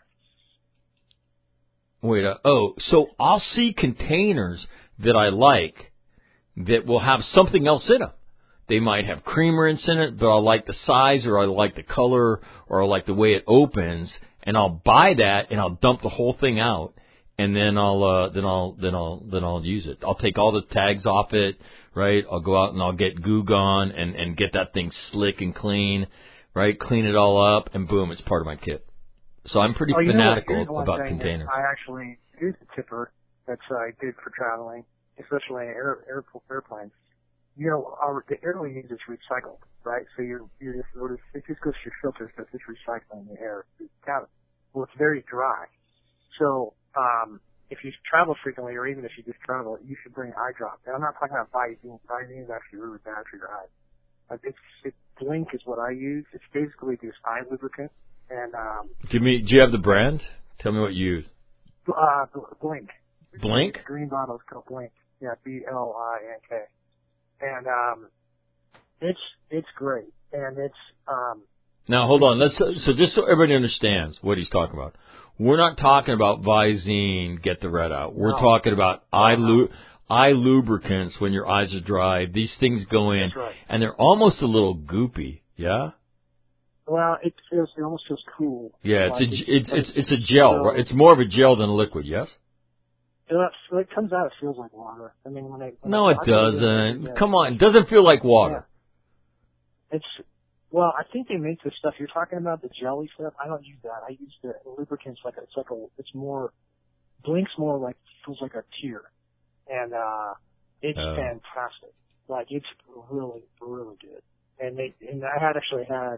wait, uh, oh, so I'll see containers that I like that will have something else in them. They might have cream rinse in it, but I like the size, or I like the color, or I like the way it opens, and I'll buy that and I'll dump the whole thing out, and then I'll uh, then I'll then I'll then I'll use it. I'll take all the tags off it, right? I'll go out and I'll get Goo Gone and and get that thing slick and clean, right? Clean it all up, and boom, it's part of my kit. So I'm pretty oh, you fanatical know what? about thing containers. I actually use a tipper that's uh, good for traveling, especially in air, air, airplanes. You know, our, the air we use is recycled, right? So you're, you're just, it just goes through filters, but it's recycling the air through the cabin. Well, it's very dry. So, um, if you travel frequently, or even if you just travel, you should bring eye drop. And I'm not talking about Visine. Visine is actually really bad for your eyes. Uh, it's, it, Blink is what I use. It's basically just eye lubricant. And, um, Give me, do you have the brand? Tell me what you use. uh, Blink. Blink? The green bottle is called Blink. Yeah, B L I N K. And, um, it's, it's great. And it's, um, Now, hold on. Let's, so just so everybody understands what he's talking about. We're not talking about Visine, get the red out. We're No. talking about eye, No. lu- eye lubricants when your eyes are dry. These things go in, That's right. and they're almost a little goopy, yeah? well, it feels, it almost feels cool. Yeah, it's Like a, it's, but it's, it's a gel, so- right? It's more of a gel than a liquid, yes? It, when it comes out, it feels like water. I mean, when it, when No, I, it I really use doesn't. yeah. Come on, it doesn't feel like water. Yeah. It's, well, I think they make the stuff you're talking about, the jelly stuff. I don't use that. I use the lubricants like a, it's like a, it's more, Blink's more like, feels like a tear. And, uh, it's Oh. fantastic. Like, it's really, really good. And they, and I had actually had,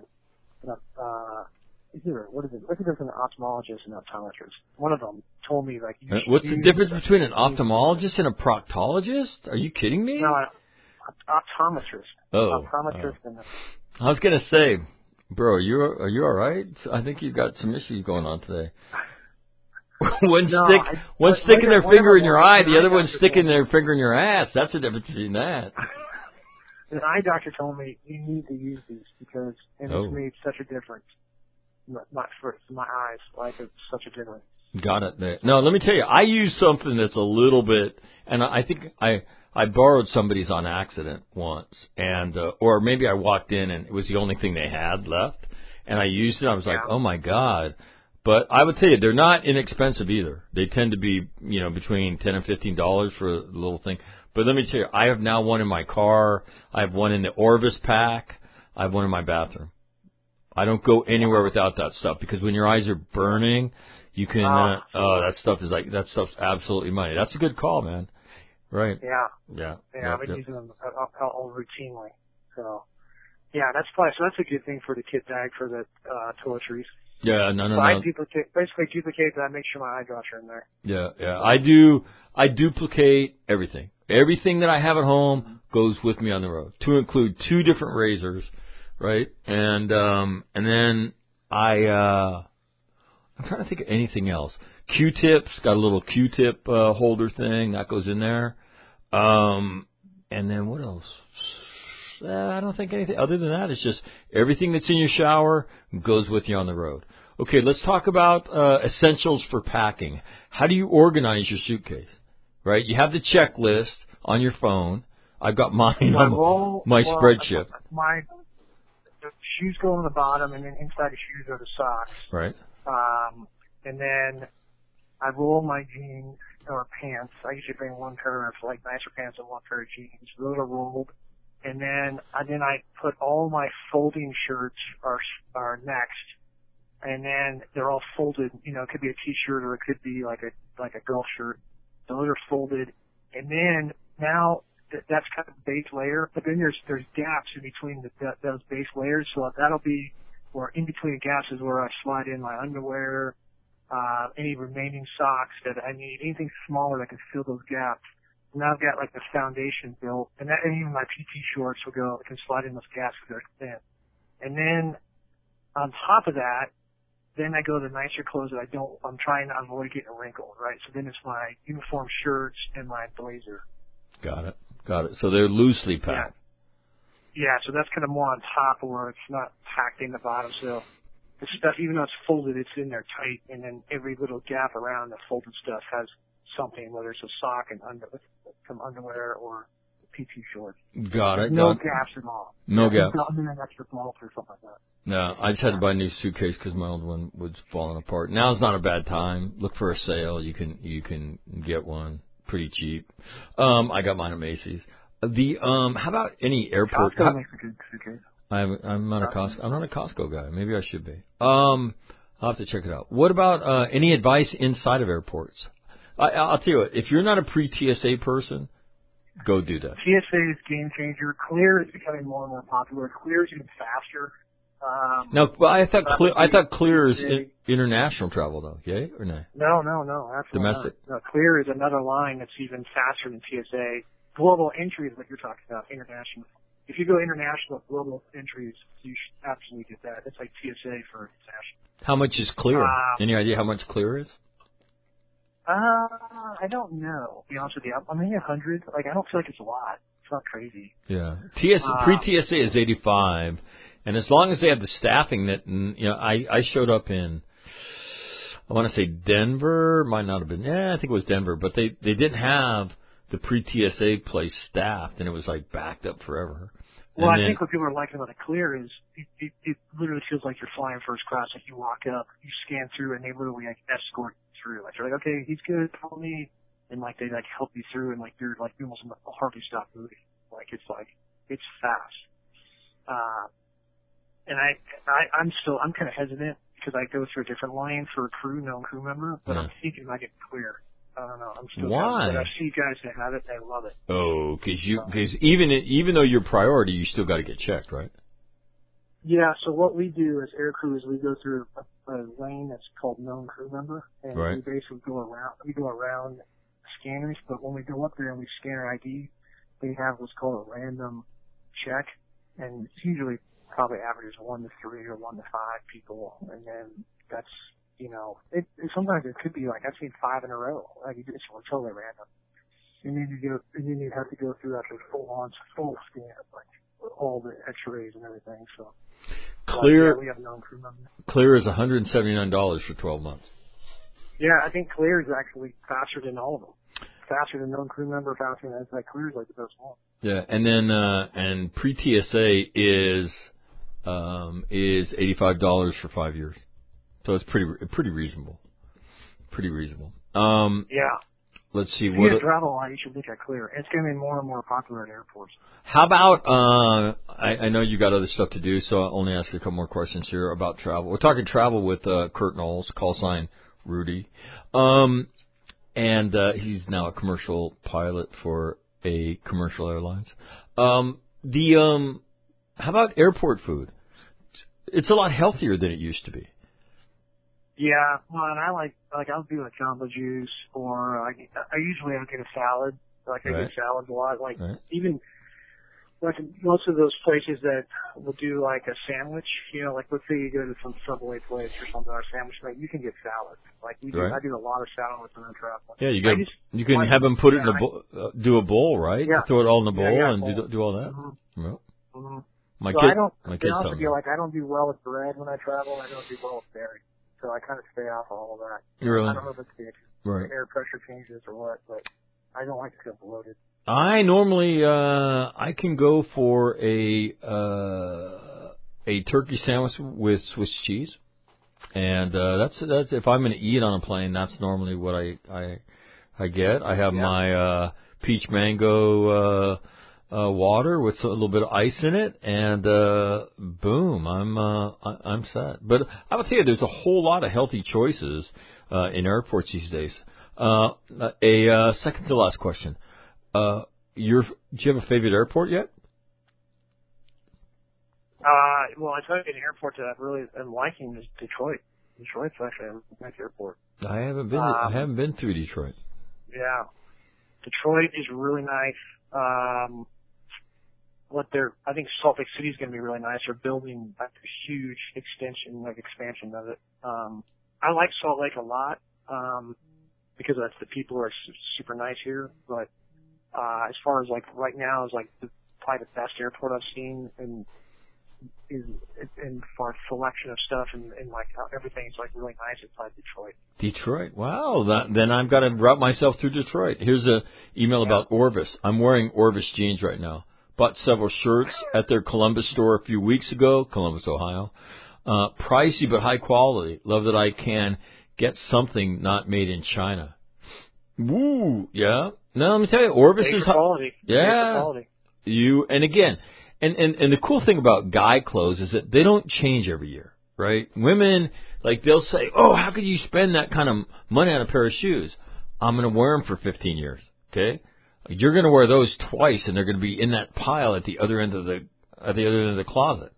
uh, here, what is it? What's the difference between an ophthalmologist and an optometrist? One of them told me, like, you Uh, should What's the use difference it. between an ophthalmologist and a proctologist? Are you kidding me? No, an optometrist. Oh. Optometrist oh. and a, I was gonna say, bro, are you are you all right? I think you've got some issues going on today. one No, stick, I- one but sticking their one of finger them in your was eye, an the eye other one's doctor sticking told their me. finger in your ass. That's the difference between that. An eye doctor told me you need to use these because and Oh. it's made such a difference. Not, not for my eyes, like it's such a difference. Got it. There. No, let me tell you, I use something that's a little bit, and I think I I borrowed somebody's on accident once, and uh, or maybe I walked in and it was the only thing they had left, and I used it. I was like, Yeah. oh my god. But I would tell you, they're not inexpensive either. They tend to be, you know, between ten and fifteen dollars for a little thing. But let me tell you, I have now one in my car. I have one in the Orvis pack. I have one in my bathroom. I don't go anywhere without that stuff because when your eyes are burning, you can. Uh, oh, that stuff is like that stuff's absolutely money. That's a good call, man. Right? Yeah, Yeah. yeah, yeah, I've been yeah. using them uh, uh, routinely. So, yeah, that's probably so. That's a good thing for the kit bag for the uh, toiletries. Yeah, no, no, So I no. duplicate, basically duplicate that. Make sure my eye drops are in there. Yeah, yeah. I do. I duplicate everything. Everything that I have at home goes with me on the road, to include two different razors, right? And um, and then I. Uh, I'm trying to think of anything else. Q-tips, got a little Q-tip uh, holder thing that goes in there. Um, and then what else? Uh, I don't think anything other than that. It's just everything that's in your shower goes with you on the road. Okay, let's talk about uh, essentials for packing. How do you organize your suitcase? Right, you have the checklist on your phone. I've got mine My on roll, my well, spreadsheet. My the shoes go on the bottom, and then inside the shoes are the socks. Right. Um, and then I roll my jeans or pants. I usually bring one pair of like nicer pants and one pair of jeans. Those are rolled. And then I then I put all my folding shirts are are next, and then they're all folded. You know, it could be a t-shirt or it could be like a like a golf shirt. Those are folded, and then now th- that's kind of the base layer. But then there's there's gaps in between the, th- those base layers, so that'll be where in between the gaps is where I slide in my underwear, uh, any remaining socks that I need, anything smaller that can fill those gaps. Now I've got like the foundation built, and, that, and even my P T shorts will go, can slide in those gaps because they're thin. And then on top of that, then I go to the nicer clothes that I don't, I'm trying to avoid getting wrinkled, right? So then it's my uniform shirts and my blazer. Got it. Got it. So they're loosely packed. Yeah, yeah, so that's kind of more on top where it's not packed in the bottom. So the stuff, even though it's folded, it's in there tight, and then every little gap around the folded stuff has something, whether it's a sock and under, some underwear or P T shorts. Got it. No got gaps at all. No yeah, gaps. Not an extra belt or something like that. No, I just had to buy a new suitcase because my old one was falling apart. Now's not a bad time. Look for a sale. You can you can get one pretty cheap. Um, I got mine at Macy's. The um, how about any airport? Costco How, makes a good suitcase. I'm I'm not a Costco. I'm not a Costco guy. Maybe I should be. Um, I'll have to check it out. What about uh, any advice inside of airports? I, I'll tell you what. If you're not a pre-T S A person, go do that. T S A is game changer. Clear is becoming more and more popular. Clear is even faster. Um, No, well, I thought uh, clear. I thought Clear is T S A in, international travel though. Yay or no? No, no, no. Absolutely Domestic. not. No, Clear is another line that's even faster than T S A. Global entry is what you're talking about. International. If you go international, global entries, you should absolutely get that. It's like T S A for international. How much is Clear? Um, Any idea how much Clear is? Uh, I don't know. To be honest with you, I mean, a hundred. Like, I don't feel like it's a lot. It's not crazy. Yeah. T S Um, pre-T S A is eighty-five, and as long as they have the staffing that, you know, I I showed up in, I want to say Denver, might not have been. Yeah, I think it was Denver, but they they didn't have the pre-T S A place staffed, and it was like backed up forever. Well, and I then, think what people are liking about a Clear is it, it, it literally feels like you're flying first class. Like you walk up, you scan through, and they literally like escort you through. Like you're like, okay, he's good, follow me, and like they like help you through, and like you're like you almost hardly stop moving. Like it's like it's fast. Uh, and I, I I'm still I'm kind of hesitant because I go through a different line for a crew, known crew member, but Yeah. I'm thinking I get Clear. I don't know. I'm still Why? But I see guys that have it, they love it. oh, because you because even even though you're priority, you still got to get checked, right? Yeah, so what we do as air crew is we go through a, a lane that's called known crew member, and Right. we basically go around, we go around scanners, but when we go up there and we scan our I D, they have what's called a random check, and it's usually probably averages one to three or one to five people, and then that's, you know, it, it sometimes it could be like, I've seen five in a row, like it's totally random. And then you go, and then you have to go through after full on, full scan, like all the x-rays and everything, so. Clear But, yeah, we have known crew members. Clear is one hundred seventy-nine dollars for twelve months. Yeah, I think Clear is actually faster than all of them. Faster than known crew member, faster than like Clear is like the best one. Yeah, and then uh, and pre-T S A is um, is eighty-five dollars for five years, so it's pretty pretty reasonable, pretty reasonable. Um, Yeah. let's see If what. you travel a lot, you should look at Clear. It's going to be more and more popular at airports. How about? Uh, I, I know you got other stuff to do, so I'll only ask you a couple more questions here about travel. We're talking travel with uh, Kurt Knowles, call sign Rudy, um, and uh, he's now a commercial pilot for a commercial airlines. Um, the um, how about airport food? It's a lot healthier than it used to be. Yeah, well, and I like, like I'll do like Jamba Juice, or I, I usually I'll get a salad. Like I Right. get salads a lot. Like Right. even like most of those places that will do like a sandwich, you know, like let's say you go to some Subway place or something, or a sandwich place, you can get salad. Like we do, Right. I do a lot of salad when I'm traveling. Yeah, you I get just you can like- have them put it in yeah, a bowl, uh, do a bowl, right? Yeah. Throw it all in a bowl Yeah, yeah, and bowl. do do all that. Mm-hmm. Well, Mm-hmm. my so kid, I don't, my to be kids honest tell with me. you, like I don't do well with bread when I travel. I don't do well with dairy, so I kind of stay off all of that. Really? I don't know if it's the Right. air pressure changes or what, but I don't like to feel bloated. I normally uh I can go for a uh a turkey sandwich with Swiss cheese, and uh, that's that's if I'm going to eat on a plane, that's normally what I I, I get. I have yeah. my uh, peach mango uh, uh, water with a little bit of ice in it, and uh, boom, I'm uh, I, I'm set. But I will tell you, there's a whole lot of healthy choices uh, in airports these days. Uh, a uh, second to last question. Uh, your, do you have a favorite airport yet? Uh, well, I tell you, an airport that I really am liking is Detroit. Detroit's actually a nice airport. I haven't been. Um, I haven't been through Detroit. Yeah, Detroit is really nice. Um, what they're, I think Salt Lake City is going to be really nice. They're building like a huge extension, like expansion of it. Um, I like Salt Lake a lot. Um, because that's the people are super nice here. But uh, as far as like right now, is like the, probably the best airport I've seen, and is in for selection of stuff and, and like everything's like really nice inside Detroit. Detroit, wow! That, then I've got to route myself through Detroit. Here's a email yeah. about Orvis. I'm wearing Orvis jeans right now. Bought several shirts at their Columbus store a few weeks ago, Columbus, Ohio. Uh, pricey but high quality. Love that I can get something not made in China. Woo, yeah. No, let me tell you, Orvis Made is for quality. Yeah, Made for quality. You and again, and, and and the cool thing about guy clothes is that they don't change every year, right? Women, like they'll say, "Oh, how could you spend that kind of money on a pair of shoes?" I'm going to wear them for fifteen years. Okay, you're going to wear those twice, and they're going to be in that pile at the other end of the at the other end of the closet.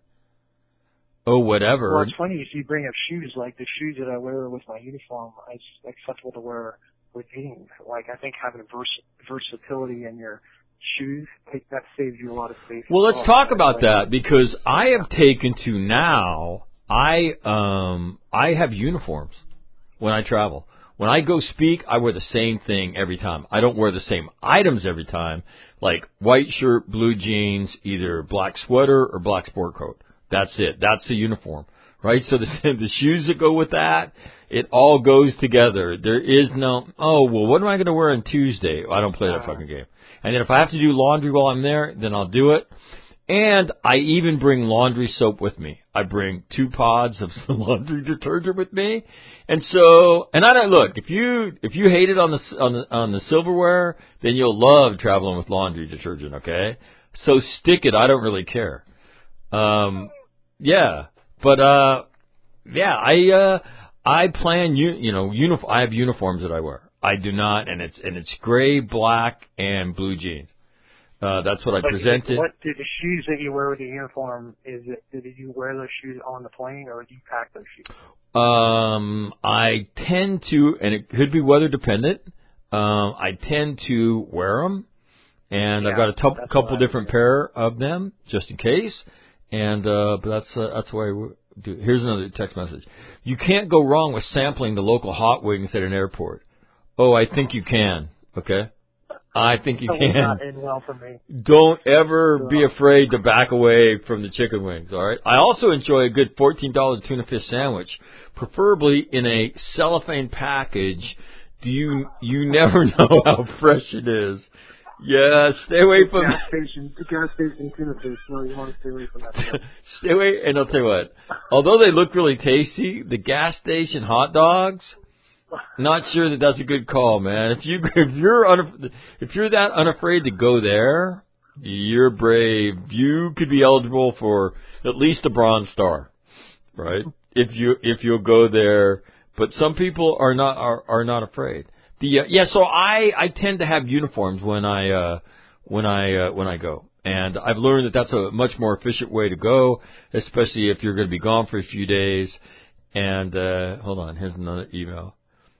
Oh, whatever. Well, it's funny if you bring up shoes, like the shoes that I wear with my uniform, it's acceptable to wear with jeans. Like, I think having vers- versatility in your shoes, take, that saves you a lot of space. Well, let's talk about that, because I have taken to now, I um I have uniforms when I travel. When I go speak, I wear the same thing every time. I don't wear the same items every time, like white shirt, blue jeans, either black sweater or black sport coat. That's it. That's the uniform, right? So the the shoes that go with that, it all goes together. There is no, oh, well, what am I going to wear on Tuesday? I don't play that fucking game. And then if I have to do laundry while I'm there, then I'll do it. And I even bring laundry soap with me. I bring two pods of laundry detergent with me. And so, and I don't, look, if you, if you hate it on the, on the, on the silverware, then you'll love traveling with laundry detergent, okay? So stick it. I don't really care. Um, yeah, but, uh, yeah, I, uh, I plan, you, you know, uniform, I have uniforms that I wear. I do not, and it's, and it's gray, black, and blue jeans. Uh, that's what I but presented. What did the shoes that you wear with the uniform, is it, did you wear those shoes on the plane, or did you pack those shoes? Um, I tend to, and it could be weather dependent, um, I tend to wear them, and yeah, I've got a t- couple different pair of them, just in case. And uh, but that's uh, that's why I do. Here's another text message. You can't go wrong with sampling the local hot wings at an airport. Oh, I think you can. Okay, I think you that can. Not end well for me. Don't ever be afraid to back away from the chicken wings. All right. I also enjoy a good fourteen dollar tuna fish sandwich, preferably in a cellophane package. Do you you never know how fresh it is. Yeah, stay away from gas station. Gas station tuna fish. No, you want to stay away from that. Stay away, and I'll tell you what. Although they look really tasty, the gas station hot dogs. Not sure that that's a good call, man. If you if you're unaf- if you're that unafraid to go there, you're brave. You could be eligible for at least a Bronze Star, right? If you if you'll go there, but some people are not are are not afraid. The, uh, yeah, so I, I tend to have uniforms when I uh, when I uh, when I go, and I've learned that that's a much more efficient way to go, especially if you're going to be gone for a few days. And uh, hold on, here's another email.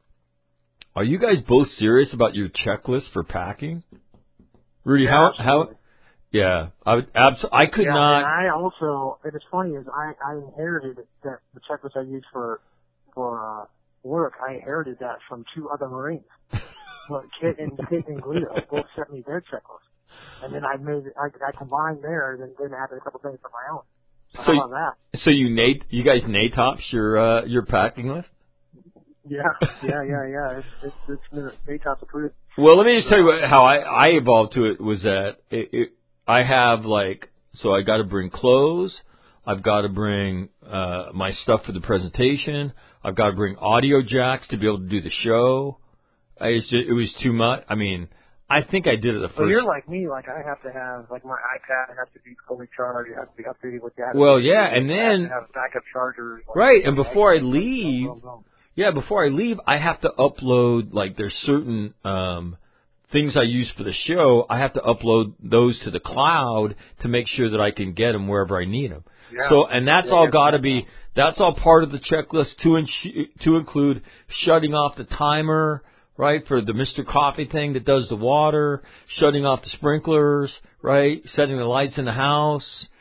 Are you guys both serious about your checklist for packing, Rudy? Yeah, how absolutely. how? Yeah, I would abs- I could yeah, not. And I also, and it's funny is I I inherited that the checklist I used for for. Uh, work, I inherited that from two other Marines. Well, Kit and Kit and Guido both sent me their checklist, and then I made I, I combined theirs and then added a couple things for my own. So, so how about that? So you Nate, you guys Natops your uh, your packing list? Yeah, yeah, yeah, yeah. It's it's, it's Natops approved. Well, let me just tell you what, how I I evolved to it was that it, it, I have like so I got to bring clothes, I've got to bring uh, my stuff for the presentation. I've got to bring audio jacks to be able to do the show. I just, it was too much. I mean, I think I did it the first. Well, you're like me. Like I have to have like my iPad has to be fully charged. It has to be updated with that. Well, yeah, and then I have, to have backup chargers. Like, right, and before I boom, leave, boom, boom. yeah, before I leave, I have to upload. Like, there's certain um, things I use for the show. I have to upload those to the cloud to make sure that I can get them wherever I need them. Yeah. So, and that's yeah, all yeah, got to yeah. be. That's all part of the checklist to ins- to include shutting off the timer. Right, for the Mister Coffee thing that does the water, shutting off the sprinklers, right, setting the lights in the house.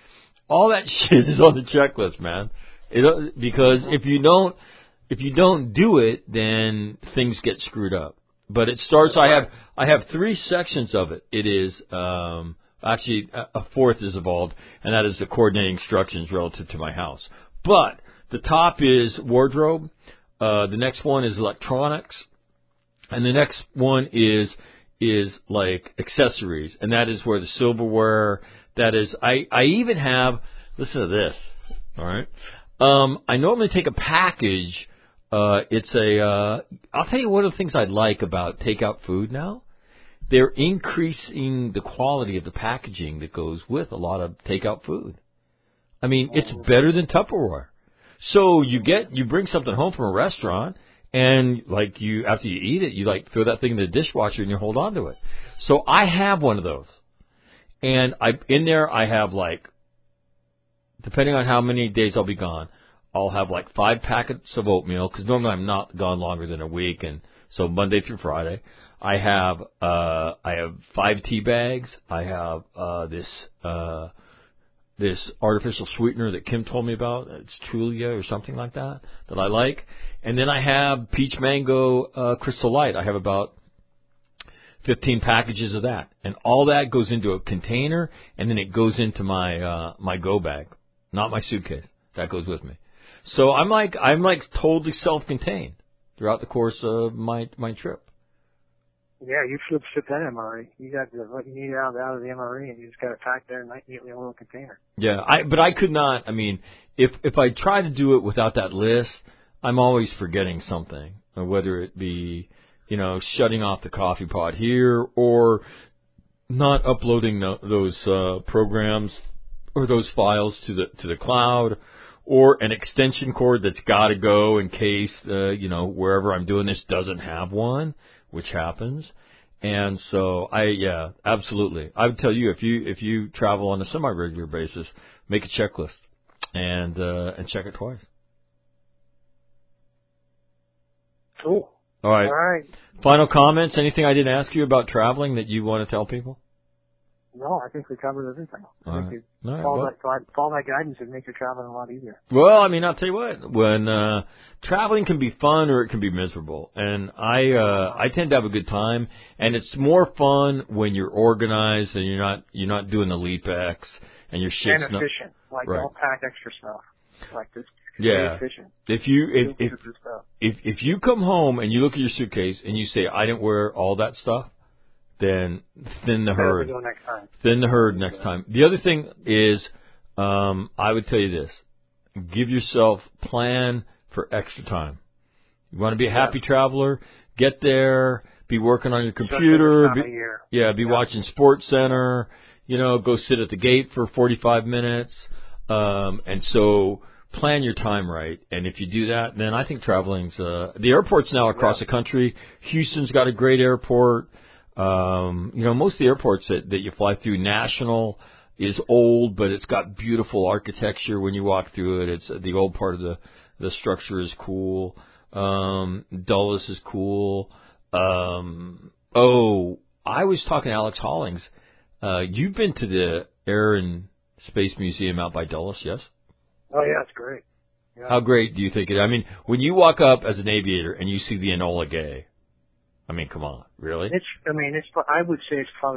All that shit is on the checklist, man. It, because if you don't, if you don't do it, then things get screwed up. But it starts. I have I have three sections of it. It is um, actually a fourth is involved, and that is the coordinating instructions relative to my house. But the top is wardrobe. Uh, the next one is electronics. And the next one is is like accessories, and that is where the silverware. That is, I I even have. Listen to this. All right. Um, I normally take a package. Uh, it's a. Uh, I'll tell you one of the things I like about takeout food now. They're increasing the quality of the packaging that goes with a lot of takeout food. I mean, it's better than Tupperware. So you get you bring something home from a restaurant. And, like, you, after you eat it, you, like, throw that thing in the dishwasher and you hold on to it. So I have one of those. And I, in there, I have, like, depending on how many days I'll be gone, I'll have, like, five packets of oatmeal, because normally I'm not gone longer than a week, and so Monday through Friday. I have, uh, I have five tea bags. I have, uh, this, uh, this artificial sweetener that Kim told me about. It's Trulia or something like that, that I like. And then I have peach mango uh, Crystal Light. I have about fifteen packages of that. And all that goes into a container, and then it goes into my uh, my go bag, not my suitcase. That goes with me. So I'm like I'm like totally self-contained throughout the course of my my trip. Yeah, you flip ship that M R E. You got the, what you need out, out of the M R E, and you just got it packed there neatly in a little container. Yeah, I but I could not. I mean, if if I try to do it without that list, I'm always forgetting something. Whether it be, you know, shutting off the coffee pot here, or not uploading the, those uh, programs or those files to the to the cloud, or an extension cord that's got to go in case uh, you know wherever I'm doing this doesn't have one. Which happens, and so I yeah absolutely I would tell you if you if you travel on a semi-regular basis, make a checklist and uh, and check it twice. Cool. All right. All right. Final comments? Anything I didn't ask you about traveling that you want to tell people? No, I think we covered everything. I All think right. you All right, follow, well. that, guide- follow that guidance and make your traveling a lot easier. Well, I mean, I'll tell you what. When uh, traveling can be fun or it can be miserable, and I uh, I tend to have a good time, and it's more fun when you're organized and you're not you're not doing the leap X and your shit's And not efficient. Like, right. don't pack extra stuff. Like, just stay Yeah. efficient. If you if if, Don't put your stuff. if if you come home and you look at your suitcase and you say I didn't wear all that stuff, then thin the Better herd. to go next time. Thin the herd next time. The other thing is, um, I would tell you this: give yourself plan for extra time. You want to be a happy Yeah. traveler? Get there. Be working on your Especially computer. this time Be, of year. yeah, be Yeah. watching Sports Center. You know, go sit at the gate for forty-five minutes. Um, and so plan your time right. And if you do that, then I think traveling's uh, the airports now across Yeah. the country. Houston's got a great airport. Um, you know, most of the airports that, that you fly through, National is old, but it's got beautiful architecture when you walk through it. It's the old part of the the structure is cool. Um, Dulles is cool. Um, oh, I was talking to Alex Hollings. Uh, you've been to the Air and Space Museum out by Dulles, yes? Oh, yeah, it's great. Yeah. How great do you think it is? I mean, when you walk up as an aviator and you see the Enola Gay, I mean, come on, really? It's, I mean, it's, I would say it's probably,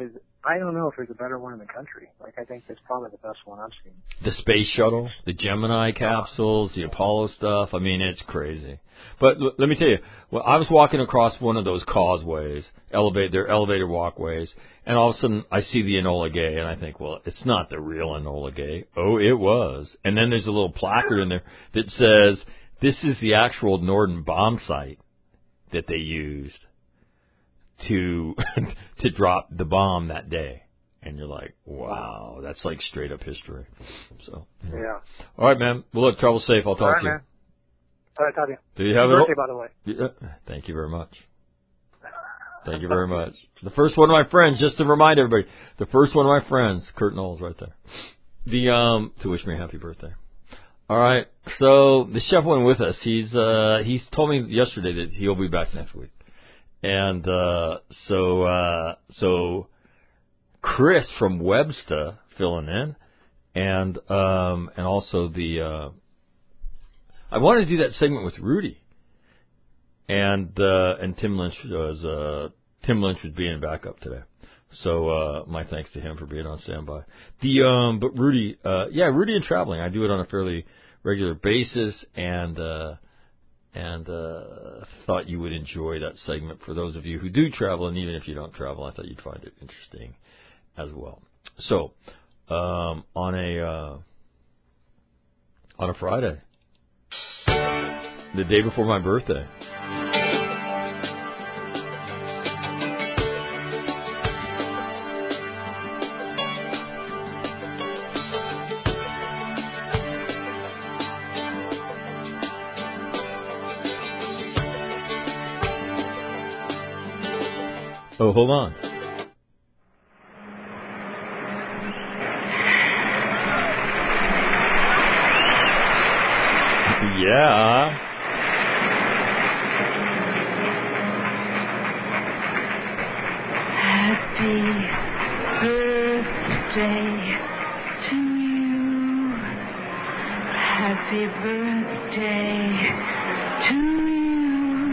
I don't know if there's a better one in the country. Like, I think that's probably the best one I've seen. The space shuttle, the Gemini capsules, the Apollo stuff. I mean, it's crazy. But l- let me tell you, well, I was walking across one of those causeways, elevate, they're elevator walkways, and all of a sudden I see the Enola Gay, and I think, well, it's not the real Enola Gay. Oh, it was. And then there's a little placard in there that says, this is the actual Norden bomb site that they used to to drop the bomb that day. And you're like, wow, that's like straight up history. So yeah. Yeah. All right, man. Well, look, travel safe. I'll talk All right, to you. man. All right, talk to you. Do you have Happy it? birthday, by the way. Yeah. Thank you very much. Thank you very much. The first one of my friends, just to remind everybody, the first one of my friends, Kurt Knowles, right there. The um to wish me a happy birthday. All right. So the chef went with us. He's uh he's told me yesterday that he'll be back next week. And uh so uh so Chris from Webster filling in, and um and also the uh I wanted to do that segment with Rudy. And uh and Tim Lynch was uh Tim Lynch was being back up today. So uh my thanks to him for being on standby. The um but Rudy uh yeah, Rudy and traveling. I do it on a fairly regular basis, and uh and uh thought you would enjoy that segment for those of you who do travel, and even if you don't travel, I thought you'd find it interesting as well. So, um on a uh on a Friday, the day before my birthday, oh, hold on. Yeah. Happy birthday to you. Happy birthday to you.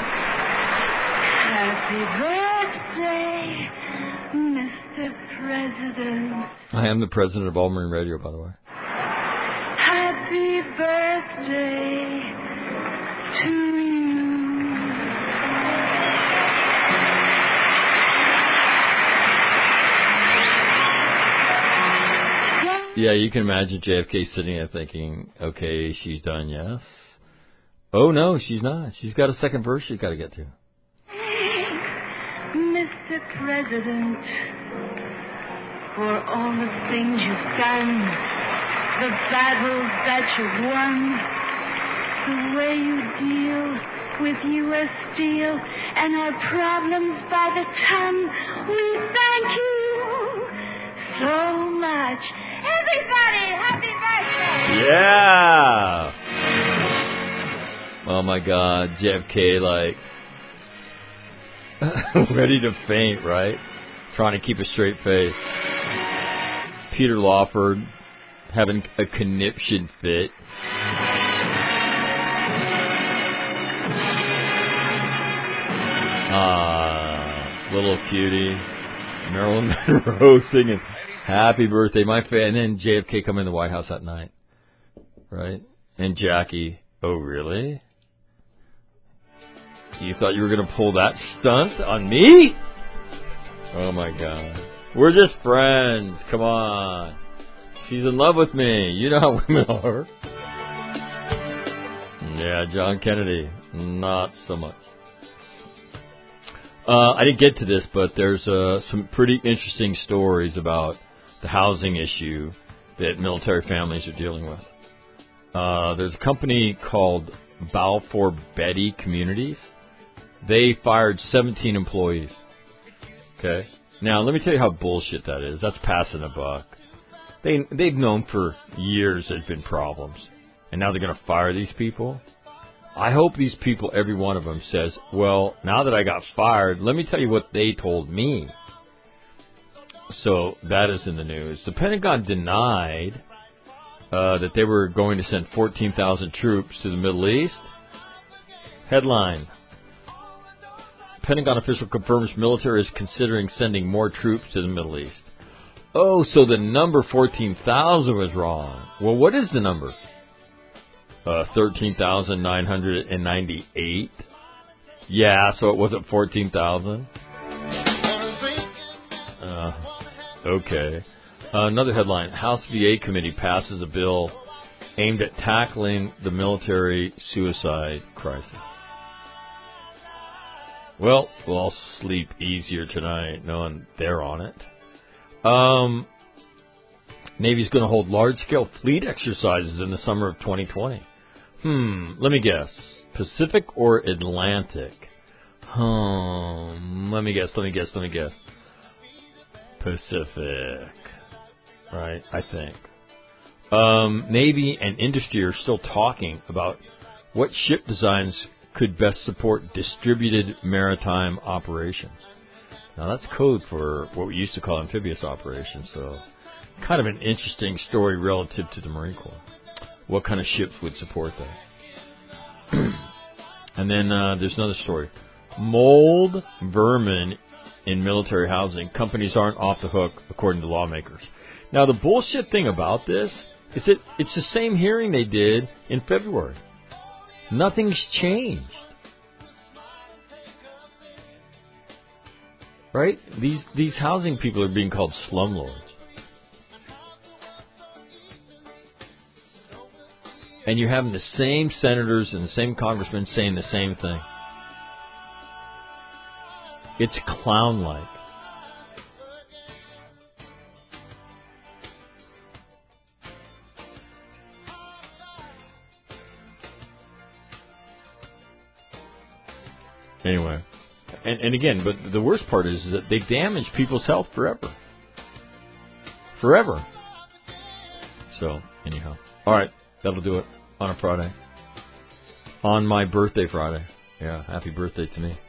Happy birthday, Mister President. I am the president of All Marine Radio, by the way. Happy birthday to you. Yeah, you can imagine J F K sitting there thinking, okay, she's done, yes. Oh, no, she's not. She's got a second verse she's got to get to. Mister President, for all the things you've done, the battles that you've won, the way you deal with U S Steel and our problems by the ton, we thank you so much. Everybody, happy birthday! Yeah! Oh, my God. J F K, like, ready to faint, right? Trying to keep a straight face. Peter Lawford having a conniption fit. Ah, little cutie. Marilyn Monroe singing happy birthday, my fan. And then J F K coming in the White House that night. Right? And Jackie, oh, really? You thought you were going to pull that stunt on me? Oh, my God. We're just friends. Come on. She's in love with me. You know how women are. Yeah, John Kennedy. Not so much. Uh, I didn't get to this, but there's uh, some pretty interesting stories about the housing issue that military families are dealing with. Uh, there's a company called Balfour Beatty Communities. They fired seventeen employees. Okay? Now, let me tell you how bullshit that is. That's passing a buck. They, they've known for years there's been problems. And now they're going to fire these people? I hope these people, every one of them, says, well, now that I got fired, let me tell you what they told me. So that is in the news. The Pentagon denied uh, that they were going to send fourteen thousand troops to the Middle East. Headline: Pentagon official confirms military is considering sending more troops to the Middle East. Oh, so the number fourteen thousand was wrong. Well, what is the number? Uh, thirteen thousand nine hundred ninety-eight. Yeah, so it wasn't fourteen thousand. Uh, okay. Uh, another headline. House V A committee passes a bill aimed at tackling the military suicide crisis. Well, we'll all sleep easier tonight knowing they're on it. Um, Navy's going to hold large-scale fleet exercises in the summer of twenty twenty. Hmm, let me guess. Pacific or Atlantic? Hmm, let me guess, let me guess, let me guess. Pacific. Right, I think. Um, Navy and industry are still talking about what ship designs could best support distributed maritime operations. Now, that's code for what we used to call amphibious operations, so kind of an interesting story relative to the Marine Corps. What kind of ships would support that? And then uh, there's another story. Mold, vermin in military housing. Companies aren't off the hook, according to lawmakers. Now, the bullshit thing about this is that it's the same hearing they did in February. Nothing's changed. Right? These these housing people are being called slumlords. And you're having the same senators and the same congressmen saying the same thing. It's clown-like. Anyway, and, and again, but the worst part is, is that they damage people's health forever. Forever. So, anyhow. All right, that'll do it on a Friday. On my birthday Friday. Yeah, happy birthday to me.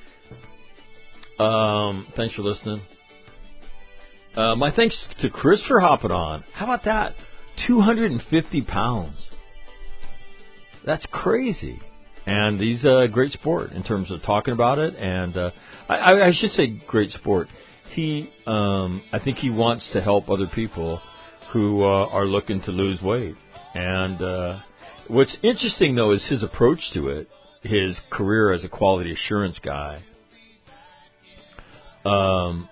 Um, thanks for listening. Uh, my thanks to Chris for hopping on. How about that? two hundred fifty pounds. That's crazy. And he's a great sport in terms of talking about it. And uh, I, I should say great sport. He, um, I think he wants to help other people who uh, are looking to lose weight. And uh, what's interesting, though, is his approach to it, his career as a quality assurance guy. Um,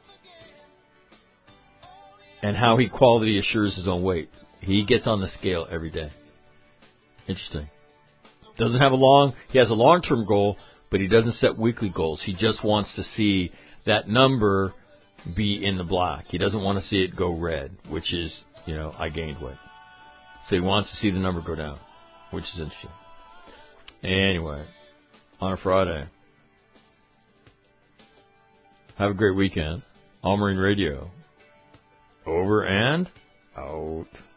and how he quality assures his own weight. He gets on the scale every day. Interesting. Doesn't have a long, he has a long-term goal, but he doesn't set weekly goals. He just wants to see that number be in the black. He doesn't want to see it go red, which is, you know, I gained weight. So he wants to see the number go down, which is interesting. Anyway, on a Friday, have a great weekend. All Marine Radio. Over and out.